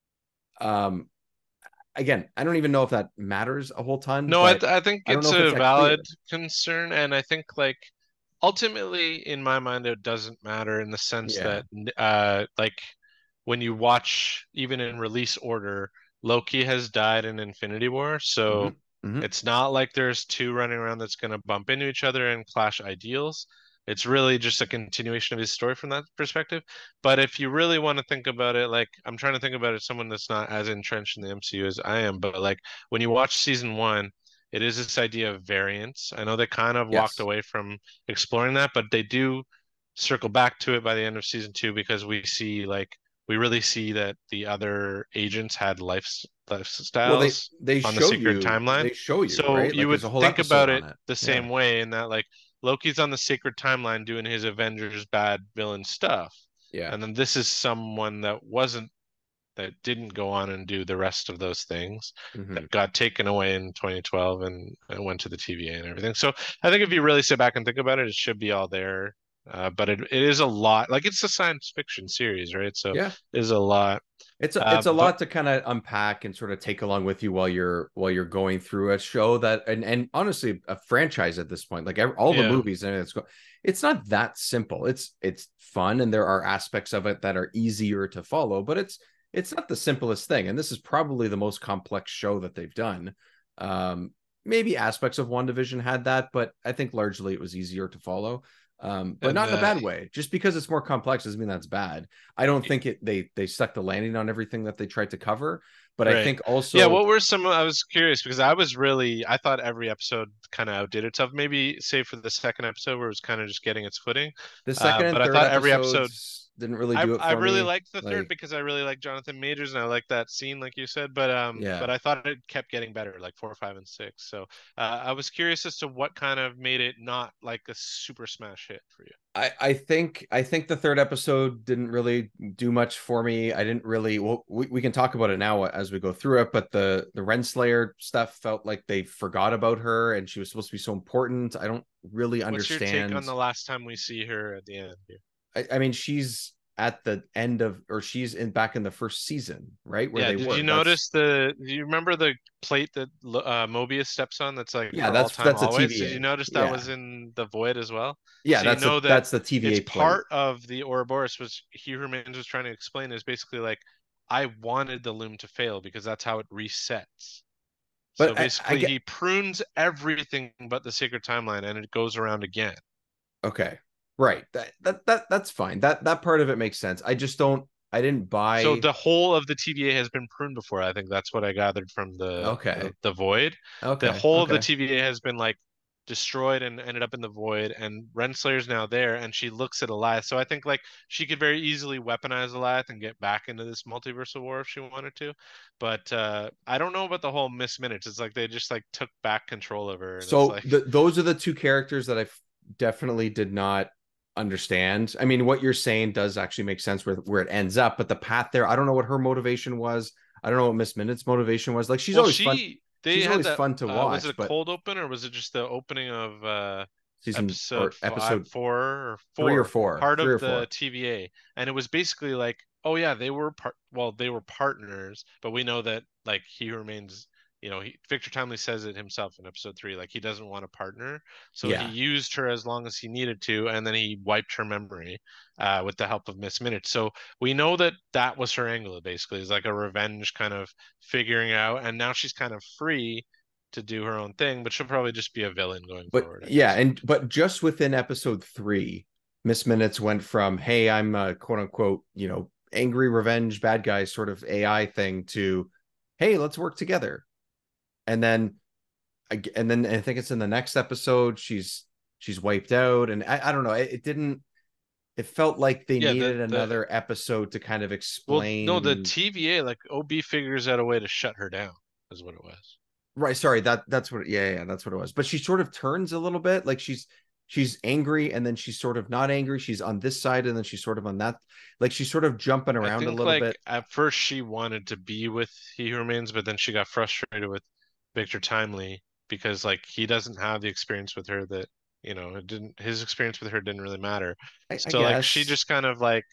um, again, I don't even know if that matters a whole ton. No, I, th- I think I it's a it's valid concern. And I think like ultimately in my mind, it doesn't matter in the sense yeah. that uh, like when you watch even in release order, Loki has died in Infinity War. So mm-hmm. Mm-hmm. it's not like there's two running around that's going to bump into each other and clash ideals. It's really just a continuation of his story from that perspective. But if you really want to think about it, like I'm trying to think about it as someone that's not as entrenched in the M C U as I am, but like when you watch season one, it is this idea of variance. I know they kind of yes. walked away from exploring that, but they do circle back to it by the end of season two, because we see like we really see that the other agents had life lifestyles well, they, they on the secret you, timeline. They show you, so right? you like, would think about it, it the same yeah. way, in that like Loki's on the sacred timeline doing his Avengers bad villain stuff. Yeah. And then this is someone that wasn't, that didn't go on and do the rest of those things, mm-hmm. that got taken away in twenty twelve and, and went to the T V A and everything. So I think if you really sit back and think about it, it should be all there. Uh, but it, it is a lot, like it's a science fiction series, right? So yeah, it is a lot. It's a, it's a uh, lot but, to kind of unpack and sort of take along with you while you're while you're going through a show that and and honestly a franchise at this point, like all the yeah. movies and it's it's not that simple. It's it's fun and there are aspects of it that are easier to follow, but it's it's not the simplest thing. And this is probably the most complex show that they've done. Um, maybe aspects of WandaVision had that, but I think largely it was easier to follow. Um, but and not in a bad way. Just because it's more complex doesn't mean that's bad. I don't think it they they stuck the landing on everything that they tried to cover. But right. I think also yeah. What were some? I was curious because I was really I thought every episode kind of outdid itself. Maybe save for the second episode where it was kind of just getting its footing. The second, uh, and but third I thought every episode didn't really do I, it for I really me. liked the like, third because I really like Jonathan Majors and I like that scene, like you said. But um, yeah. but I thought it kept getting better, like four, five, and six. So uh, I was curious as to what kind of made it not like a super smash hit for you. I, I think I think the third episode didn't really do much for me. I didn't really. Well, we, we can talk about it now as we go through it. But the the Renslayer stuff felt like they forgot about her, and she was supposed to be so important. I don't really What's understand. What's your take on the last time we see her at the end here? I, I mean, she's at the end of, or she's in back in the first season, right? Where yeah. they Did were. you notice that's... the? Do you remember the plate that uh, Mobius steps on? That's like yeah, that's that's always? a T V A. Did you notice that yeah. was in the Void as well? Yeah, so that's you know a, that that's the T V A. It's plate. Part of the Ouroboros, which Hugh Hermans was trying to explain, is basically like I wanted the loom to fail because that's how it resets. But so basically, I, I get... he prunes everything but the sacred timeline, and it goes around again. Okay, right. That that that that's fine. That that part of it makes sense. I just don't. I didn't buy. So the whole of the T V A has been pruned before. I think that's what I gathered from the okay the, the Void. Okay, the whole okay. of the T V A has been like destroyed and ended up in the Void, and Renslayer's now there, and she looks at Alioth. So I think like she could very easily weaponize Alioth and get back into this multiversal war if she wanted to. But uh, I don't know about the whole Miss Minutes. It's like they just like took back control of her. And so it's like... the, those are the two characters that I definitely did not understand. I mean, what you're saying does actually make sense where, where it ends up, but the path there, I don't know what her motivation was. I don't know what Miss Minutes' motivation was. Like she's well, always she, fun. They she's always that, fun to uh, watch. Was it a but... cold open or was it just the opening of uh, season episode or episode five, four or four, three or four, part three of or the four. T V A? And it was basically like oh yeah, they were part. Well, they were partners, but we know that like he remains. You know, he, Victor Timely says it himself in episode three. Like he doesn't want a partner, so he Yeah. used her as long as he needed to, and then he wiped her memory uh, with the help of Miss Minute. So we know that that was her angle. Basically, is like a revenge kind of figuring out, and now she's kind of free to do her own thing, but she'll probably just be a villain going But forward. I yeah, guess. and but just within episode three, Miss Minutes went from, hey, I'm a quote unquote, you know, angry revenge bad guy sort of A I thing to, hey, let's work together. And then and then I think it's in the next episode, she's she's wiped out. And I, I don't know, it, it didn't it felt like they Yeah, the needed the another episode to kind of well, no, the explain. T V A like O B figures out a way to shut her down, is what it was. Right, sorry, that that's what yeah, yeah, that's what it was. But she sort of turns a little bit, like she's she's angry and then she's sort of not angry. She's on this side and then she's sort of on that. Like she's sort of jumping I around a think little like bit. at first she wanted to be with He Who Remains, but then she got frustrated with Victor Timely because like he doesn't have the experience with her that, you know, it didn't his experience with her didn't really matter. I, I So like she guess. just kind of like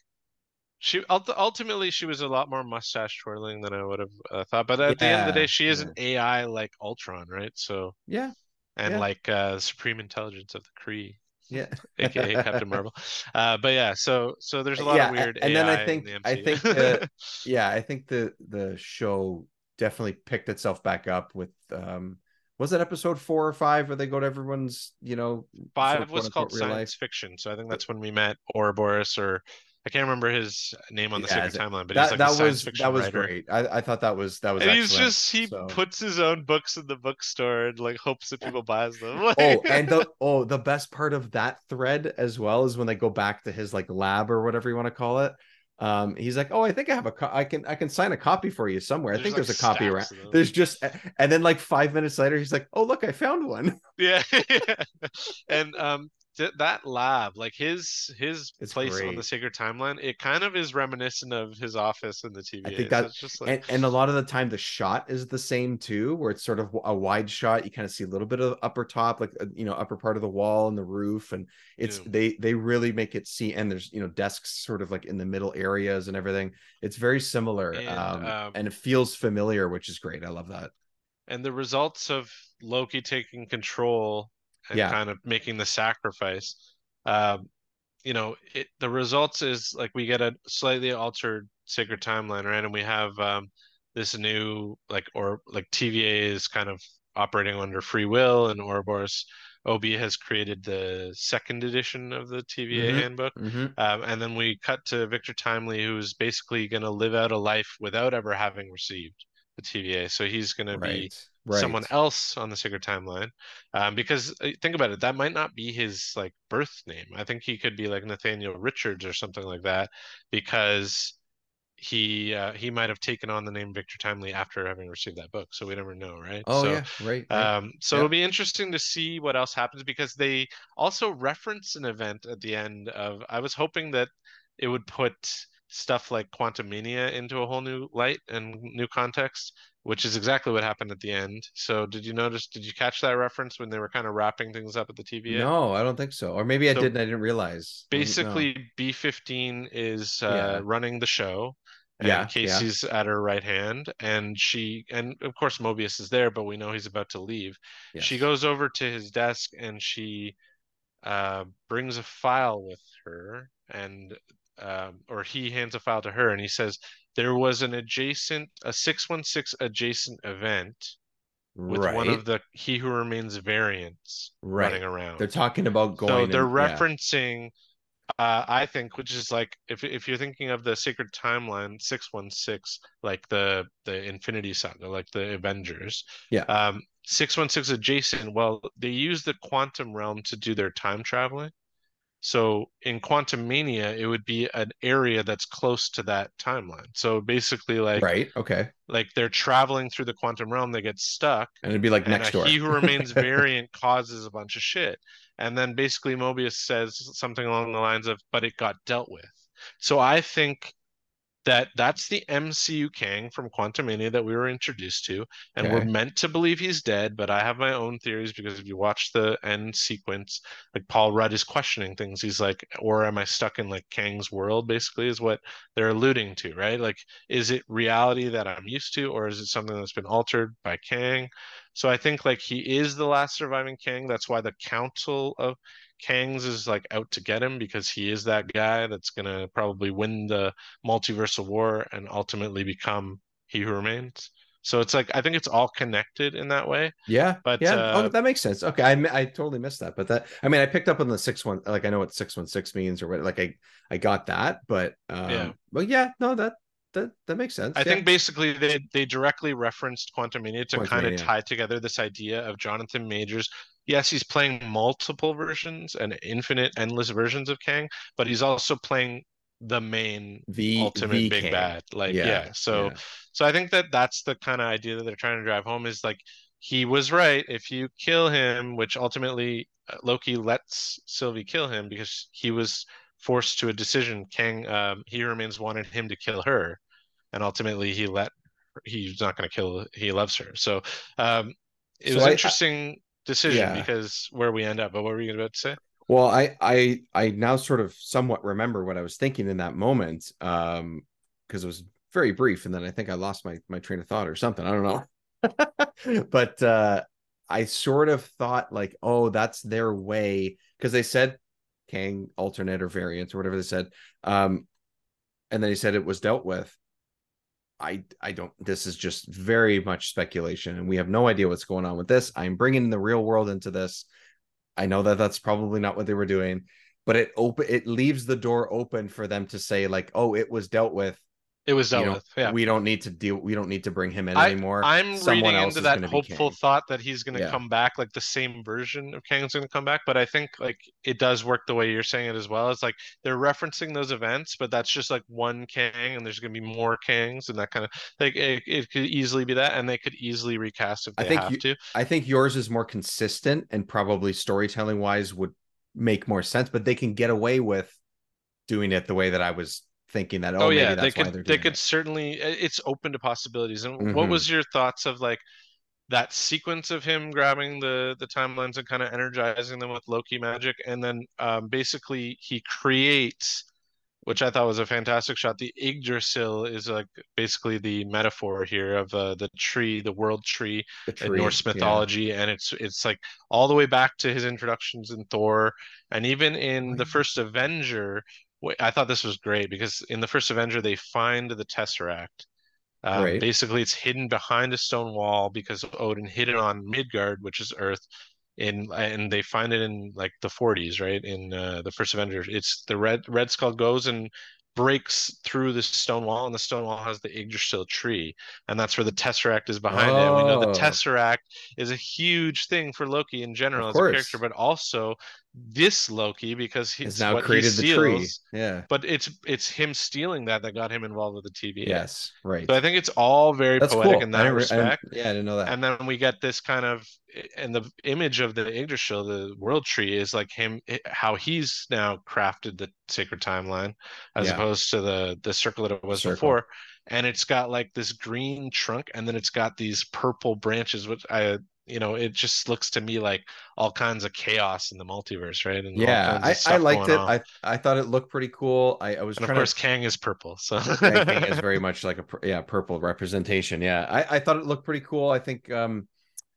she ult- ultimately she was a lot more mustache twirling than I would have uh, thought. But at the end of the day, Yeah. she is Yeah. an A I like Ultron, right? So Yeah. and Yeah. like uh, the supreme intelligence of the Kree, Yeah. aka Captain Marvel. Uh, but yeah, so so there's a lot of Yeah. weird And then I A I in think the I M C U. think uh yeah, I think the the show definitely picked itself back up with um was it episode four or five where they go to everyone's, you know, sort of Five quote was called unquote real science life? fiction, so I think that's when we met Ouroboros, or I can't remember his name on the Yeah, Sacred is it- Timeline, but he's that like a that science was that fiction was writer. great. I, I thought that was that was And he's excellent. just he So puts his own books in the bookstore and like hopes that people buys them. oh, and the oh the best part of that thread as well is when they go back to his like lab or whatever you want to call it. Um, he's like, oh, I think I have a co- I can I can sign a copy for you somewhere. I There's think like there's a copy around. stacks of them. There's just and then like five minutes later, he's like, oh look, I found one. Yeah. And um th- that lab, like his his It's place on the great. Sacred Timeline, it kind of is reminiscent of his office in the I T V think A. So that it's just like and, and a lot of the time the shot is the same too, where it's sort of a wide shot. You kind of see a little bit of upper top, like uh, you know, upper part of the wall and the roof, and it's you know, they they really make it see. And there's you know desks sort of like in the middle areas and everything. It's very similar, and um, um and it feels familiar, which is great. I love that. and the results of Loki taking control and Yeah. kind of making the sacrifice. Um, you know, it, the results is like we get a slightly altered Sacred Timeline, right? And we have um, this new like or like T V A is kind of operating under free will, and Ouroboros O B has created the second edition of the T V A handbook. Mm-hmm. Mm-hmm. Um, and then we cut to Victor Timely, who's basically going to live out a life without ever having received the T V A. So he's going to be Right. someone Right. else on the Sacred Timeline. Um, because uh, think about it, that might not be his like birth name. I think he could be like Nathaniel Richards or something like that, because he uh, he might have taken on the name Victor Timely after having received that book. So we never know, right? Oh So yeah. Right. Right. um, so Yeah. it'll be interesting to see what else happens, because they also reference an event at the end of. I was hoping that it would put stuff like Quantumania into a whole new light and new context, which is exactly what happened at the end. So did you notice, did you catch that reference when they were kind of wrapping things up at the T V A? No, I don't think so. Or maybe I So didn't. I didn't realize. I wasn't, no. basically B fifteen is uh, Yeah. running the show, and Yeah. Yeah. Casey's at her right hand, and she and of course Mobius is there, but we know he's about to leave. She Yes. goes over to his desk and she uh, brings a file with her, and um, or he hands a file to her, and he says there was an adjacent a six one six adjacent event with one of Right. the He Who Remains variants running Right. around. They're talking about So going they're and yeah. referencing, uh, I think, which is like if if you're thinking of the Sacred Timeline six one six, like the the Infinity Saga, like the Avengers, Yeah. um, six one six adjacent. Well, they use the quantum realm to do their time traveling. So in Quantum Mania, it would be an area that's close to that timeline. So basically, like Right. Okay. like they're traveling through the quantum realm, they get stuck, And it'd be like and a next door. He Who Remains variant causes a bunch of shit. And then basically Mobius says something along the lines of, but it got dealt with. So I think that that's the M C U Kang from Quantumania that we were introduced to, and Okay. we're meant to believe he's dead. But I have my own theories, because if you watch the end sequence, like Paul Rudd is questioning things. He's like, or am I stuck in like Kang's world? Basically, is what they're alluding to, right? Like, is it reality that I'm used to, or is it something that's been altered by Kang? So I think like he is the last surviving Kang. That's why the Council of Kangs is like out to get him, because he is that guy that's gonna probably win the multiversal war and ultimately become He Who Remains. So it's like I think it's all connected in that way. Yeah, But yeah. uh, Oh, that makes sense. Okay, I I totally missed that, but that I mean, I picked up on the six one. Like I know what six one six means or what. Like I I got that, but um, yeah, but yeah, no, that that that makes sense. I Yeah. think basically they they directly referenced Quantumania to kind of Quantumania. tie together this idea of Jonathan Majors. Yes, he's playing multiple versions and infinite, endless versions of Kang, but he's also playing the main The ultimate the big Kang. bad. Like, Yeah, yeah. So, yeah. so I think that that's the kind of idea that they're trying to drive home, is like he was right. If you kill him, which ultimately uh, Loki lets Sylvie kill him because he was forced to a decision. Kang, um, He Remains wanted him to kill her, and ultimately he let he's not going to kill, he loves her. So um it So was I, I interesting decision yeah. because where we end up. But what were you about to say? Well, I I I now sort of somewhat remember what I was thinking in that moment, um, because it was very brief, and then I think I lost my my train of thought or something. I don't know. But uh I sort of thought like, oh, that's their way, because they said Kang alternate or variant or whatever they said. Um, and then he said it was dealt with. I I don't. This is just very much speculation, and we have no idea what's going on with this. I'm bringing the real world into this. I know that that's probably not what they were doing, but it open it leaves the door open for them to say like, oh, it was dealt with. It was You dealt know, with. Yeah. we don't need to deal. We don't need to bring him in I anymore. I'm Someone reading else into is that going to be hopeful king. thought that he's going to Yeah. come back, like the same version of Kang's going to come back. But I think like it does work the way you're saying it as well. It's like they're referencing those events, but that's just like one Kang, and there's going to be more Kangs, and that kind of like it, it could easily be that, and they could easily recast if I they think have you. to. I think yours is more consistent and probably storytelling wise would make more sense, but they can get away with doing it the way that I was thinking that, oh, Oh maybe yeah, they that's why could they're they doing could it. certainly, it's open to possibilities. And what Mm-hmm. was your thoughts of like that sequence of him grabbing the the timelines and kind of energizing them with Loki magic, and then um, basically he creates, which I thought was a fantastic shot. The Yggdrasil is like basically the metaphor here of uh, the tree, the world tree The in tree. Norse Yeah. mythology, and it's it's like all the way back to his introductions in Thor, and even Oh, in the yeah. first Avenger. I thought this was great because in the first Avenger they find the Tesseract. Um, Right. basically, it's hidden behind a stone wall because Odin hid it on Midgard, which is Earth, in and they find it in like the forties, right? In uh, the first Avenger, it's the Red Red Skull goes and breaks through the stone wall, and the stone wall has the Yggdrasil tree, and that's where the Tesseract is behind it. And we know the Oh, Tesseract is a huge thing for Loki in of general as a character, course. but also this Loki because Has it's now what he created the tree. seals. Yeah. But it's it's him stealing that that got him involved with the T V A. Yes. Right. So I think it's all very That's poetic cool. in I that didn't. Re- I didn't. respect. Yeah, I didn't know that. And then we get this kind of, and the image of the Yggdrasil, the world tree, is like him, how he's now crafted the sacred timeline, as Yeah. opposed to the the circle that it The was circle. before. And it's got like this green trunk, and then it's got these purple branches, which I, you know, it just looks to me like all kinds of chaos in the multiverse, right? And all Yeah, kinds of I I stuff liked going it. on. I I thought it looked pretty cool. I I was And of trying to. course, Kang is purple, so Yeah, King is very much like a pur- yeah purple representation. Yeah, I I thought it looked pretty cool. I think um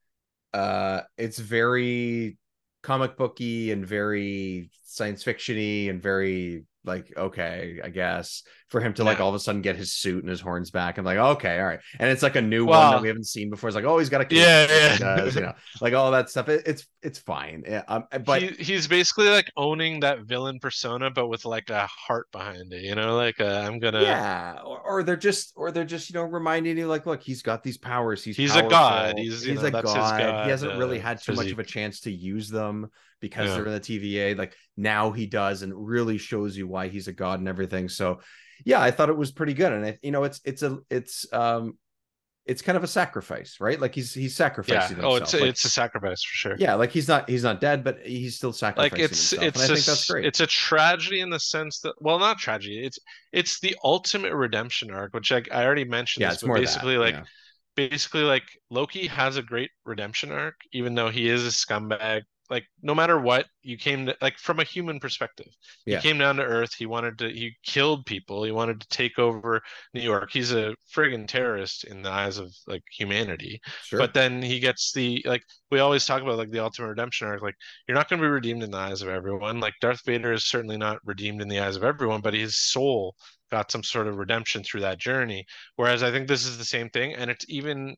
uh it's very comic booky and very science fictiony and very like, okay, I guess for him to like yeah. all of a sudden get his suit and his horns back, I'm like, okay, all right. And it's like a new one that Well, we haven't seen before. It's like, oh, he's got a cape. Of course yeah, he does, you yeah. know, like all that stuff. It, it's it's fine. Yeah, um, but he he's basically like owning that villain persona, but with like a heart behind it. You know, like uh, I'm gonna. yeah, or, or they're just or they're just, you know, reminding you like, look, he's got these powers, he's He's a god. powerful, He's you he's know a that's his god, he god hasn't really uh, had too much of a physique. chance to use them because Yeah, they're in the T V A. Like now he does, and it really shows you why he's a god and everything. So yeah, I thought it was pretty good. And I, you know, it's it's a it's um it's kind of a sacrifice, right? Like he's he's Yeah. sacrificing Oh, himself. it's Like, it's a sacrifice for sure. yeah, like he's not he's not dead, but he's still Like sacrificing it's himself, it's and I a think that's s- great. it's a tragedy in the sense that, well, not tragedy. It's it's the ultimate redemption arc, which I I already mentioned Yeah, this, it's but more basically that. like Yeah. basically like Loki has a great redemption arc, even though he is a scumbag. Like no matter what, you came to, like from a human perspective, he Yeah. came down to Earth. He wanted to, he killed people. He wanted to take over New York. He's a friggin' terrorist in the eyes of like humanity. But Sure. then he gets the like we always talk about like the ultimate redemption arc. Like you're not going to be redeemed in the eyes of everyone. Like Darth Vader is certainly not redeemed in the eyes of everyone, but his soul got some sort of redemption through that journey. Whereas I think this is the same thing, and it's even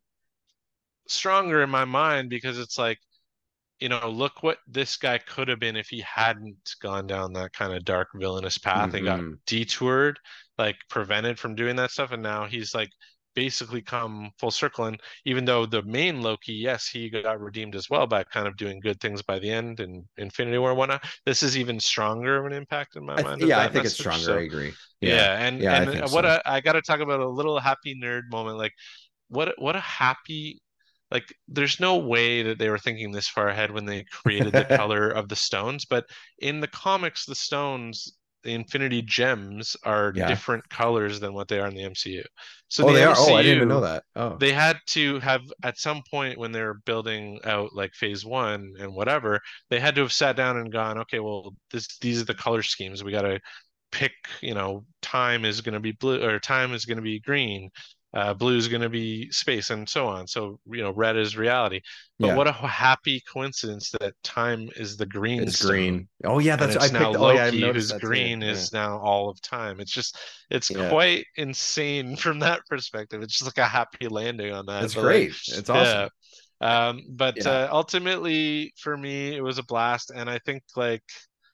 stronger in my mind because it's like, you know, look what this guy could have been if he hadn't gone down that kind of dark villainous path and got Mm-hmm. detoured, like prevented from doing that stuff. And now he's like basically come full circle. And even though the main Loki, yes, he got redeemed as well by kind of doing good things by the end and Infinity War and whatnot. This is even stronger of an impact in my I th- mind of yeah, I that think it's message. stronger. So I agree. Yeah. yeah, and Yeah, I and think what so. I, I got to talk about a little happy nerd moment. Like what what a happy, like there's no way that they were thinking this far ahead when they created the color of the stones, but in the comics the stones, the Infinity Gems, are Yeah. different colors than what they are in the M C U. So Oh, in the they are. Oh, I didn't even M C U know that. Oh, they had to have at some point when they're building out like phase one and whatever, they had to have sat down and gone, okay, well this these are the color schemes we got to pick, you know, time is going to be blue or time is going to be green, uh, blue is going to be space, and so on. So, you know, red is reality. But yeah. what a happy coincidence that time is the green It's stone. green. Oh, yeah. And That's I it's now picked. Oh, yeah. I've Loki, noticed whose that too. green Yeah. is now all of time. It's just, it's Yeah. quite insane from that perspective. It's just like a happy landing on that. It's But like, great. It's yeah. awesome. Um, but Yeah. uh, ultimately, for me, it was a blast. And I think like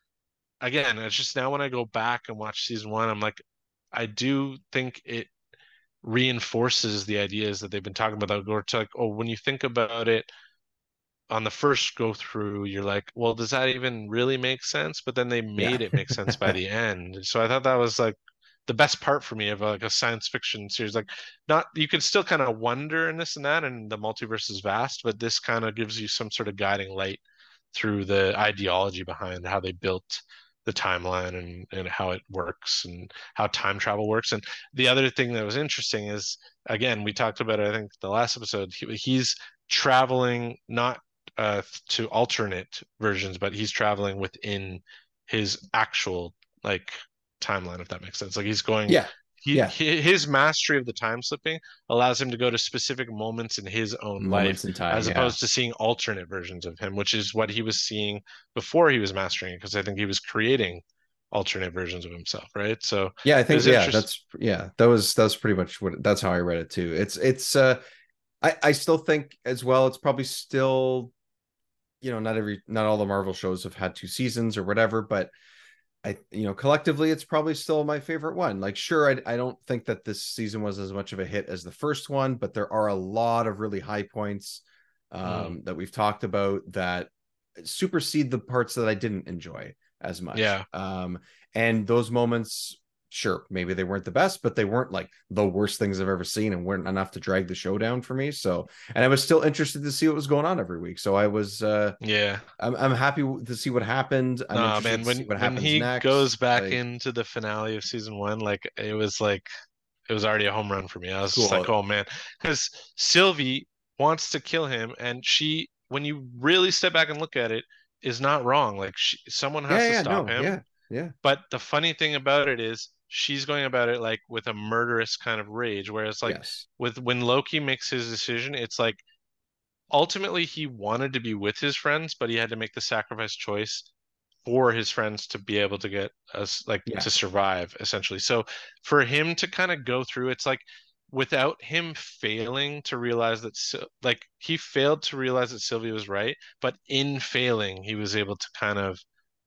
again, it's just now when I go back and watch season one, I'm like, I do think it reinforces the ideas that they've been talking about. Or it's like, oh, when you think about it on the first go through, you're like, well, does that even really make sense? But then they Yeah. made it make sense by the end. So I thought that was like the best part for me of like a science fiction series. Like, not you can still kind of wonder and this and that, and the multiverse is vast, but this kind of gives you some sort of guiding light through the ideology behind how they built the timeline and and how it works and how time travel works. And the other thing that was interesting is, again, we talked about it, I think the last episode, he, he's traveling not uh to alternate versions, but he's traveling within his actual like timeline, if that makes sense. Like he's going, Yeah. he, Yeah. he his mastery of the time slipping allows him to go to specific moments in his own life Moments in time. as Yeah. opposed to seeing alternate versions of him, which is what he was seeing before he was mastering it, because I think he was creating alternate versions of himself, right? So Yeah. I it think, was yeah, interesting. that's, yeah, that was, that's pretty much what, that's how I read it too. It's, it's, uh, I, I still think as well, it's probably still, you know, not every, not all the Marvel shows have had two seasons or whatever, but I, you know, collectively, it's probably still my favorite one. Like, sure, I, I don't think that this season was as much of a hit as the first one, but there are a lot of really high points um, Mm. that we've talked about that supersede the parts that I didn't enjoy as much. Yeah. Um, and those moments, sure, maybe they weren't the best, but they weren't like the worst things I've ever seen and weren't enough to drag the show down for me. So, and I was still interested to see what was going on every week. So I was, uh, Yeah. I'm, I'm happy to see what happened. I'm No, interested man, to see when what when happens he goes next. back Like, into the finale of season one, like it was like it was already a home run for me. I was just like, cool. oh man, because Sylvie wants to kill him, and she, when you really step back and look at it, is not wrong. Like she, someone has Yeah, to yeah, stop no, him. yeah, yeah. But the funny thing about it is she's going about it like with a murderous kind of rage, whereas like Yes. with when Loki makes his decision, it's like ultimately he wanted to be with his friends, but he had to make the sacrifice choice for his friends to be able to get us like Yeah. to survive essentially. So for him to kind of go through, it's like without him failing to realize that like he failed to realize that Sylvia was right, but in failing he was able to kind of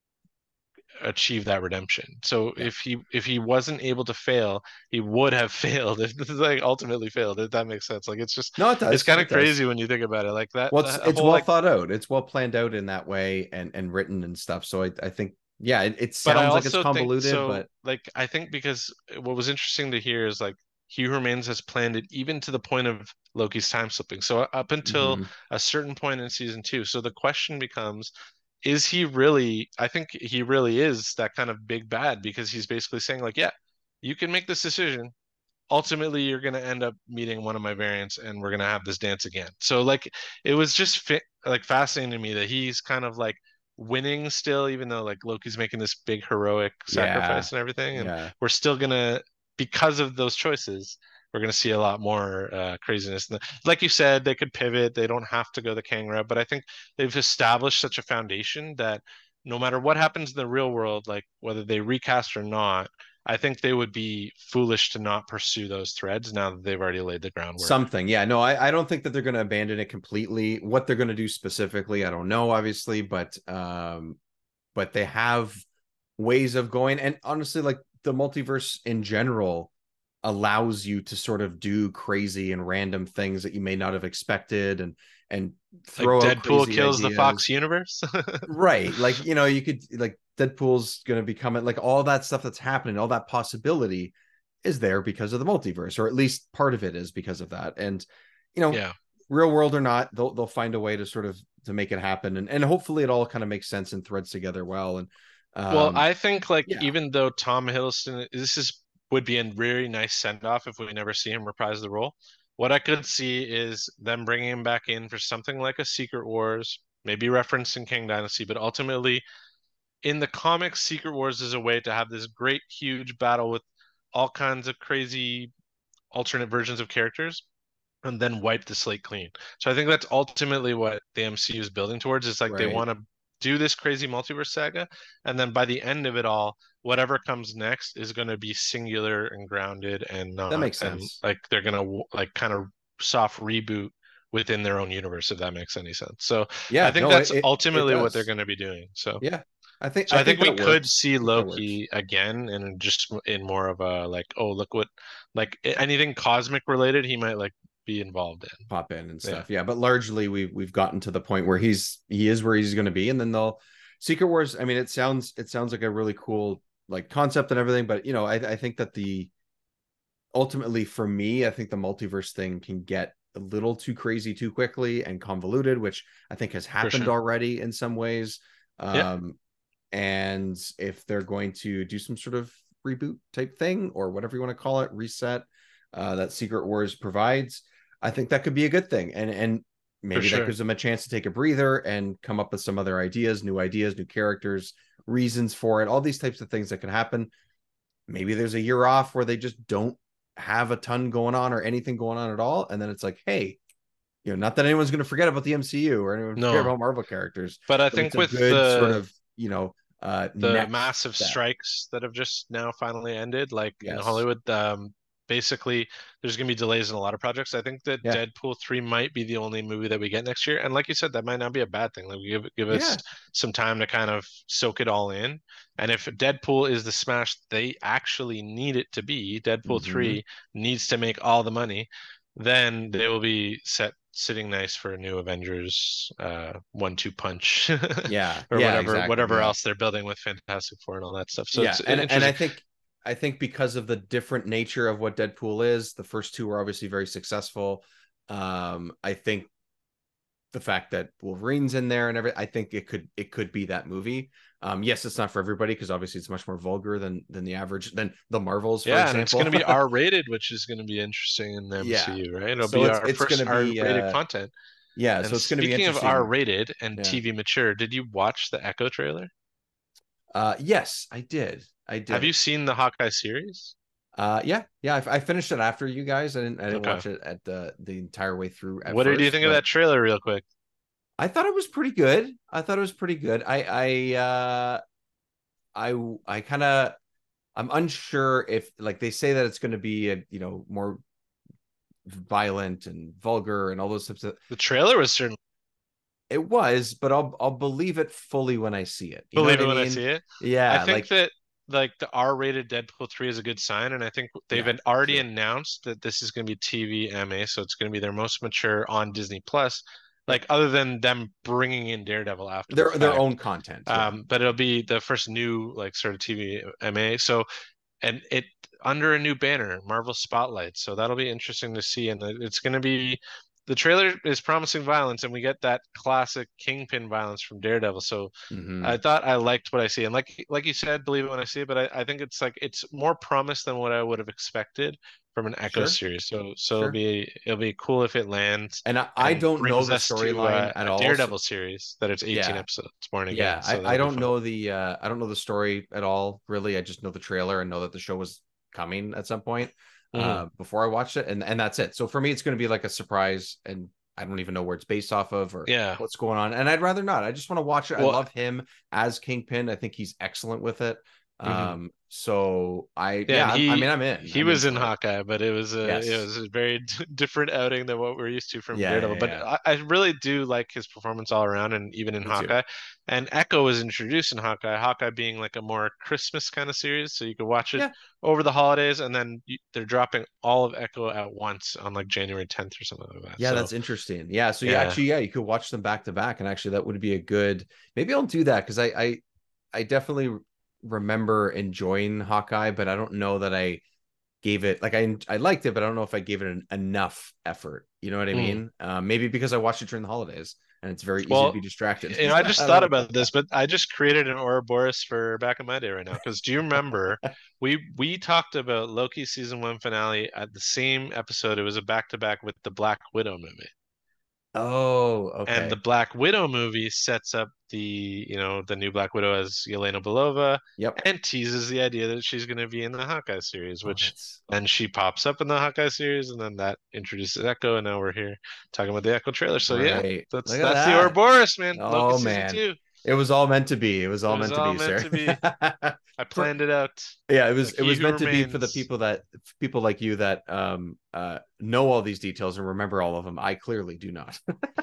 achieve that redemption. So Yeah. if he if he wasn't able to fail, he would have failed. If like ultimately failed, if that makes sense. Like it's just No, it does. it's kind It of does. crazy when you think about it. Like that, Well, it's, that it's whole well like thought out. It's well planned out in that way and and written and stuff. So I, I think, yeah, it, it but I sounds like it's also think convoluted, so but like I think because what was interesting to hear is like He Who Remains has planned it even to the point of Loki's time slipping. So up until Mm-hmm. a certain point in season two. So the question becomes, is he really, I think he really is that kind of big bad, because he's basically saying like, yeah, you can make this decision. Ultimately, you're going to end up meeting one of my variants and we're going to have this dance again. So like, it was just fi- like fascinating to me that he's kind of like winning still, even though like Loki's making this big heroic Yeah. sacrifice and everything. And Yeah. we're still going to, because of those choices, we're going to see a lot more uh, craziness. Like you said, they could pivot. They don't have to go the Kang route, but I think they've established such a foundation that no matter what happens in the real world, like whether they recast or not, I think they would be foolish to not pursue those threads now that they've already laid the groundwork. Something. Yeah. No, I, I don't think that they're going to abandon it completely. What they're going to do specifically, I don't know, obviously, but um, but they have ways of going. And honestly, like the multiverse in general allows you to sort of do crazy and random things that you may not have expected, and and throw like out Deadpool crazy kills ideas. the Fox universe. Right. Like, you know, you could like Deadpool's going to become it, like all that stuff that's happening, all that possibility is there because of the multiverse, or at least part of it is because of that. And, you know, Yeah. real world or not, they'll they'll find a way to sort of to make it happen. And and hopefully it all kind of makes sense and threads together well. And um Well, I think like yeah. even though Tom Hiddleston, this is would be a very nice send off if we never see him reprise the role. What I could see is them bringing him back in for something like a Secret Wars, maybe referencing King Dynasty, but ultimately in the comics, Secret Wars is a way to have this great, huge battle with all kinds of crazy alternate versions of characters and then wipe the slate clean. So I think that's ultimately what the M C U is building towards. Is like they Right. want to do this crazy multiverse saga, and then by the end of it all, whatever comes next is going to be singular and grounded and That not, makes and sense. like they're going to like kind of soft reboot within their own universe, if that makes any sense. So I Yeah, think no, it that's it, it ultimately what they're does. going to be doing. So Yeah. I think so I I think think we that could works. see I think that works. Loki again, and just in more of a like, oh, look what, like anything cosmic related, he might like be involved in. Pop in and Yeah, stuff. Yeah, but largely we've we've gotten to the point where he's he is where he's going to be, and then they'll Secret Wars. I mean, it sounds it sounds like a really cool like concept and everything, but you know, I I think that the ultimately for me, I think the multiverse thing can get a little too crazy too quickly and convoluted, which I think has for happened sure. already in some ways. Yeah, Um, and if they're going to do some sort of reboot type thing or whatever you want to call it, reset uh, that Secret Wars provides, I think that could be a good thing. And and for maybe that sure. gives them a chance to take a breather and come up with some other ideas, new ideas, new characters, reasons for it, all these types of things that can happen. Maybe there's a year off where they just don't have a ton going on or anything going on at all. And then it's like, hey, you know, not that anyone's going to forget about the M C U or anyone forget No, about Marvel characters, but I but it's think a with good sort the of, you know, uh, the next massive step. strikes that have just now finally ended, like in Yes. Hollywood, um, basically there's going to be delays in a lot of projects. I think that Yeah. Deadpool three might be the only movie that we get next year. And like you said, that might not be a bad thing. Like we give give us Yeah. some time to kind of soak it all in. And if Deadpool is the smash they actually need it to be, Deadpool Mm-hmm. three needs to make all the money, then they will be set sitting nice for a new Avengers uh one two punch Yeah. or Yeah. whatever Exactly. whatever Yeah. else they're building with Fantastic Four and all that stuff. So Yeah. it's And and I interesting. think I think because of the different nature of what Deadpool is, the first two were obviously very successful. Um, I think the fact that Wolverine's in there and everything, I think it could it could be that movie. Um, yes, it's not for everybody because obviously it's much more vulgar than than the average than the Marvels, for Yeah, and it's example. going to be R rated, which is going to be interesting in the Yeah. M C U, right? It'll So be it's our it's first gonna be R-rated uh content. yeah, so And it's gonna be speaking of interesting. R-rated and Yeah. T V mature, did you watch the Echo trailer? Uh yes, I did. I Have you did. seen the Hawkeye series? Uh yeah, yeah, I, I finished it after you guys. I didn't I didn't Okay. watch it at the the entire way through at What did you first, think of but that trailer real quick? I thought it was pretty good. I thought it was pretty good. I I uh I I kind of I'm unsure if like they say that it's going to be a, you know, more violent and vulgar and all those types of The trailer was certainly, it was, but I'll I'll believe it fully when I see it. You know believe what it I when I mean? see it. I Yeah, think like that like the R-rated Deadpool three is a good sign, and I think they've yeah, been already too. announced that this is going to be T V M A, so it's going to be their most mature on Disney Plus. Yep. Like other than them bringing in Daredevil after the Their their fact, own content, yeah. um, but it'll be the first new like sort of T V M A. So, and it under a new banner, Marvel Spotlight. So that'll be interesting to see. And it's going to be, the trailer is promising violence, and we get that classic Kingpin violence from Daredevil. So Mhm. I thought I liked what I see. And like like you said, believe it when I see it, but I, I think it's like it's more promise than what I would have expected from an Echo Sure. series. So so Sure. it'll be it'll be cool if it lands. And I, I don't know brings the us to, storyline uh, at a all. Daredevil series that it's eighteen Yeah. episodes born again. Yeah, So I, I that'll be don't fun. know the uh I don't know the story at all, really. I just know the trailer and know that the show was coming at some point Mhm. uh before I watched it, and and that's it. So for me, it's going to be like a surprise, and I don't even know where it's based off of or Yeah. what's going on. And I'd rather not. I just want to watch it. I Well- love him as Kingpin. I think he's excellent with it. Mhm. Um, so I Yeah, yeah, and I'm- he- I mean, I'm in. He I'm was in for it. Hawkeye, but it was a Yes. it was a very d- different outing than what we're used to from Yeah, Daredevil. yeah, but yeah. I, I really do like his performance all around, and even in Me too. Hawkeye. And Echo was introduced in Hawkeye. Hawkeye being like a more Christmas kind of series, so you could watch it Yeah. over the holidays, and then you, they're dropping all of Echo at once on like January tenth or something like that. Yeah, So, that's interesting. Yeah, so yeah, Yeah. actually, yeah, you could watch them back to back, and actually, that would be a good. Maybe I'll do that because I, I, I definitely remember enjoying Hawkeye, but I don't know that I gave it like I, I liked it, but I don't know if I gave it an, enough effort. You know what I Mm. mean? Uh, maybe because I watched it during the holidays, and it's very easy Well, to be distracted. you know, I just don't thought know. about this, but I just created an Ouroboros for back in my day right now. Because do you remember we we talked about Loki season one finale at the same episode? It was a back to back with the Black Widow movie, Oh, okay. and the Black Widow movie sets up the you know the new Black Widow as Yelena Belova, Yep. and teases the idea that she's going to be in the Hawkeye series, Oh, which that's- then she pops up in the Hawkeye series, and then that introduces Echo, and now we're here talking about the Echo trailer. So yeah, Right. that's Look at that's the that. Ouroboros, man. Oh, Loki season man. two. It was all meant to be. It was all It was meant to all be, meant sir. to be. I planned it out. Yeah, it was Like it he was who meant to be for the remains. people that people like you that um uh know all these details and remember all of them. I clearly do not.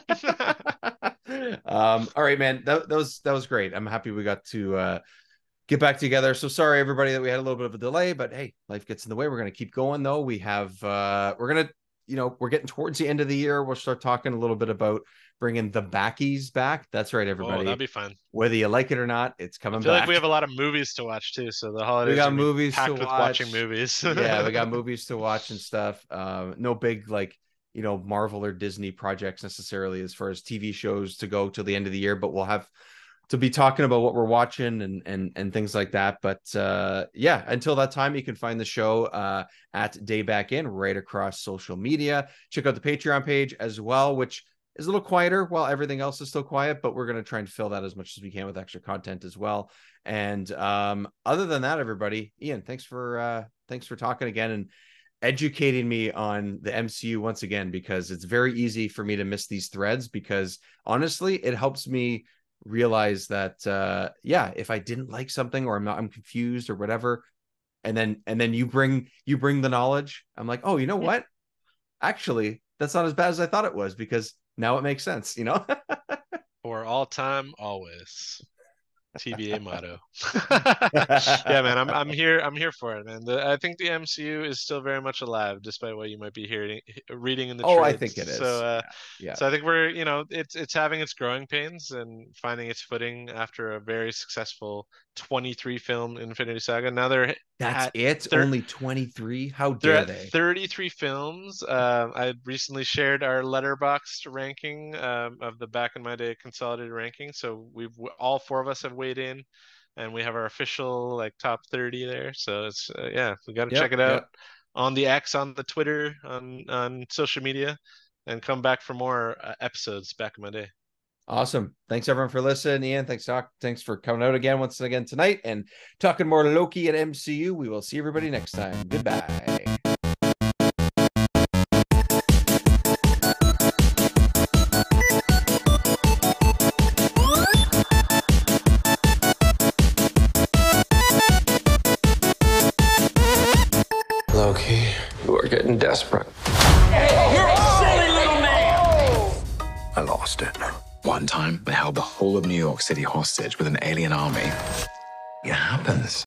um all right, man. That, that was that was great. I'm happy we got to uh get back together. So sorry everybody that we had a little bit of a delay, but hey, life gets in the way. We're going to keep going though. We have uh we're going to you know, we're getting towards the end of the year. We'll start talking a little bit about bringing the backies back. That's right, Oh, everybody. that'd be fun. Whether you like it or not, it's I coming feel back. like we have a lot of movies to watch too, so the holidays got are gonna be movies to packed with watch. watching movies. Yeah, we got movies to watch and stuff. Um, no big like you know Marvel or Disney projects necessarily as far as T V shows to go till the end of the year, but we'll have to be talking about what we're watching and and and things like that. But uh, yeah, until that time, you can find the show uh, at Day Back In right across social media. Check out the Patreon page as well, which is a little quieter while everything else is still quiet, but we're going to try and fill that as much as we can with extra content as well. And um, other than that, everybody, Ian, thanks for uh, thanks for talking again and educating me on the M C U once again, because it's very easy for me to miss these threads, because honestly, it helps me realize that uh yeah, if I didn't like something or I'm not I'm confused or whatever, and then and then you bring you bring the knowledge, I'm like, oh, you know what? Actually, that's not as bad as I thought it was, because now it makes sense, you know. For all time, always. T B A motto. Yeah, man, I'm I'm here. I'm here for it, man. The, I think the M C U is still very much alive, despite what you might be hearing, reading in the. Oh, I trades. think it is. So, uh, yeah. so I think we're, you know, it's it's having its growing pains and finding its footing after a very successful twenty-three film Infinity Saga. Now they're That's at it. they're- Only twenty-three. How They're dare at they? thirty-three films. Uh, I recently shared our letterboxed ranking um, of the Back in My Day consolidated ranking. So we've all four of us have weighed in, and we have our official like top thirty there. So it's uh, yeah, we got to Yep, check it out yep. on the X, on the Twitter, on on social media, and come back for more uh, episodes Back in My Day. Awesome. Thanks everyone for listening. Ian, thanks Doc. Thanks for coming out again once again tonight and talking more Loki and M C U. We will see everybody next time. Goodbye. Loki, you are getting desperate. I lost it. One time, they held the whole of New York City hostage with an alien army. It happens.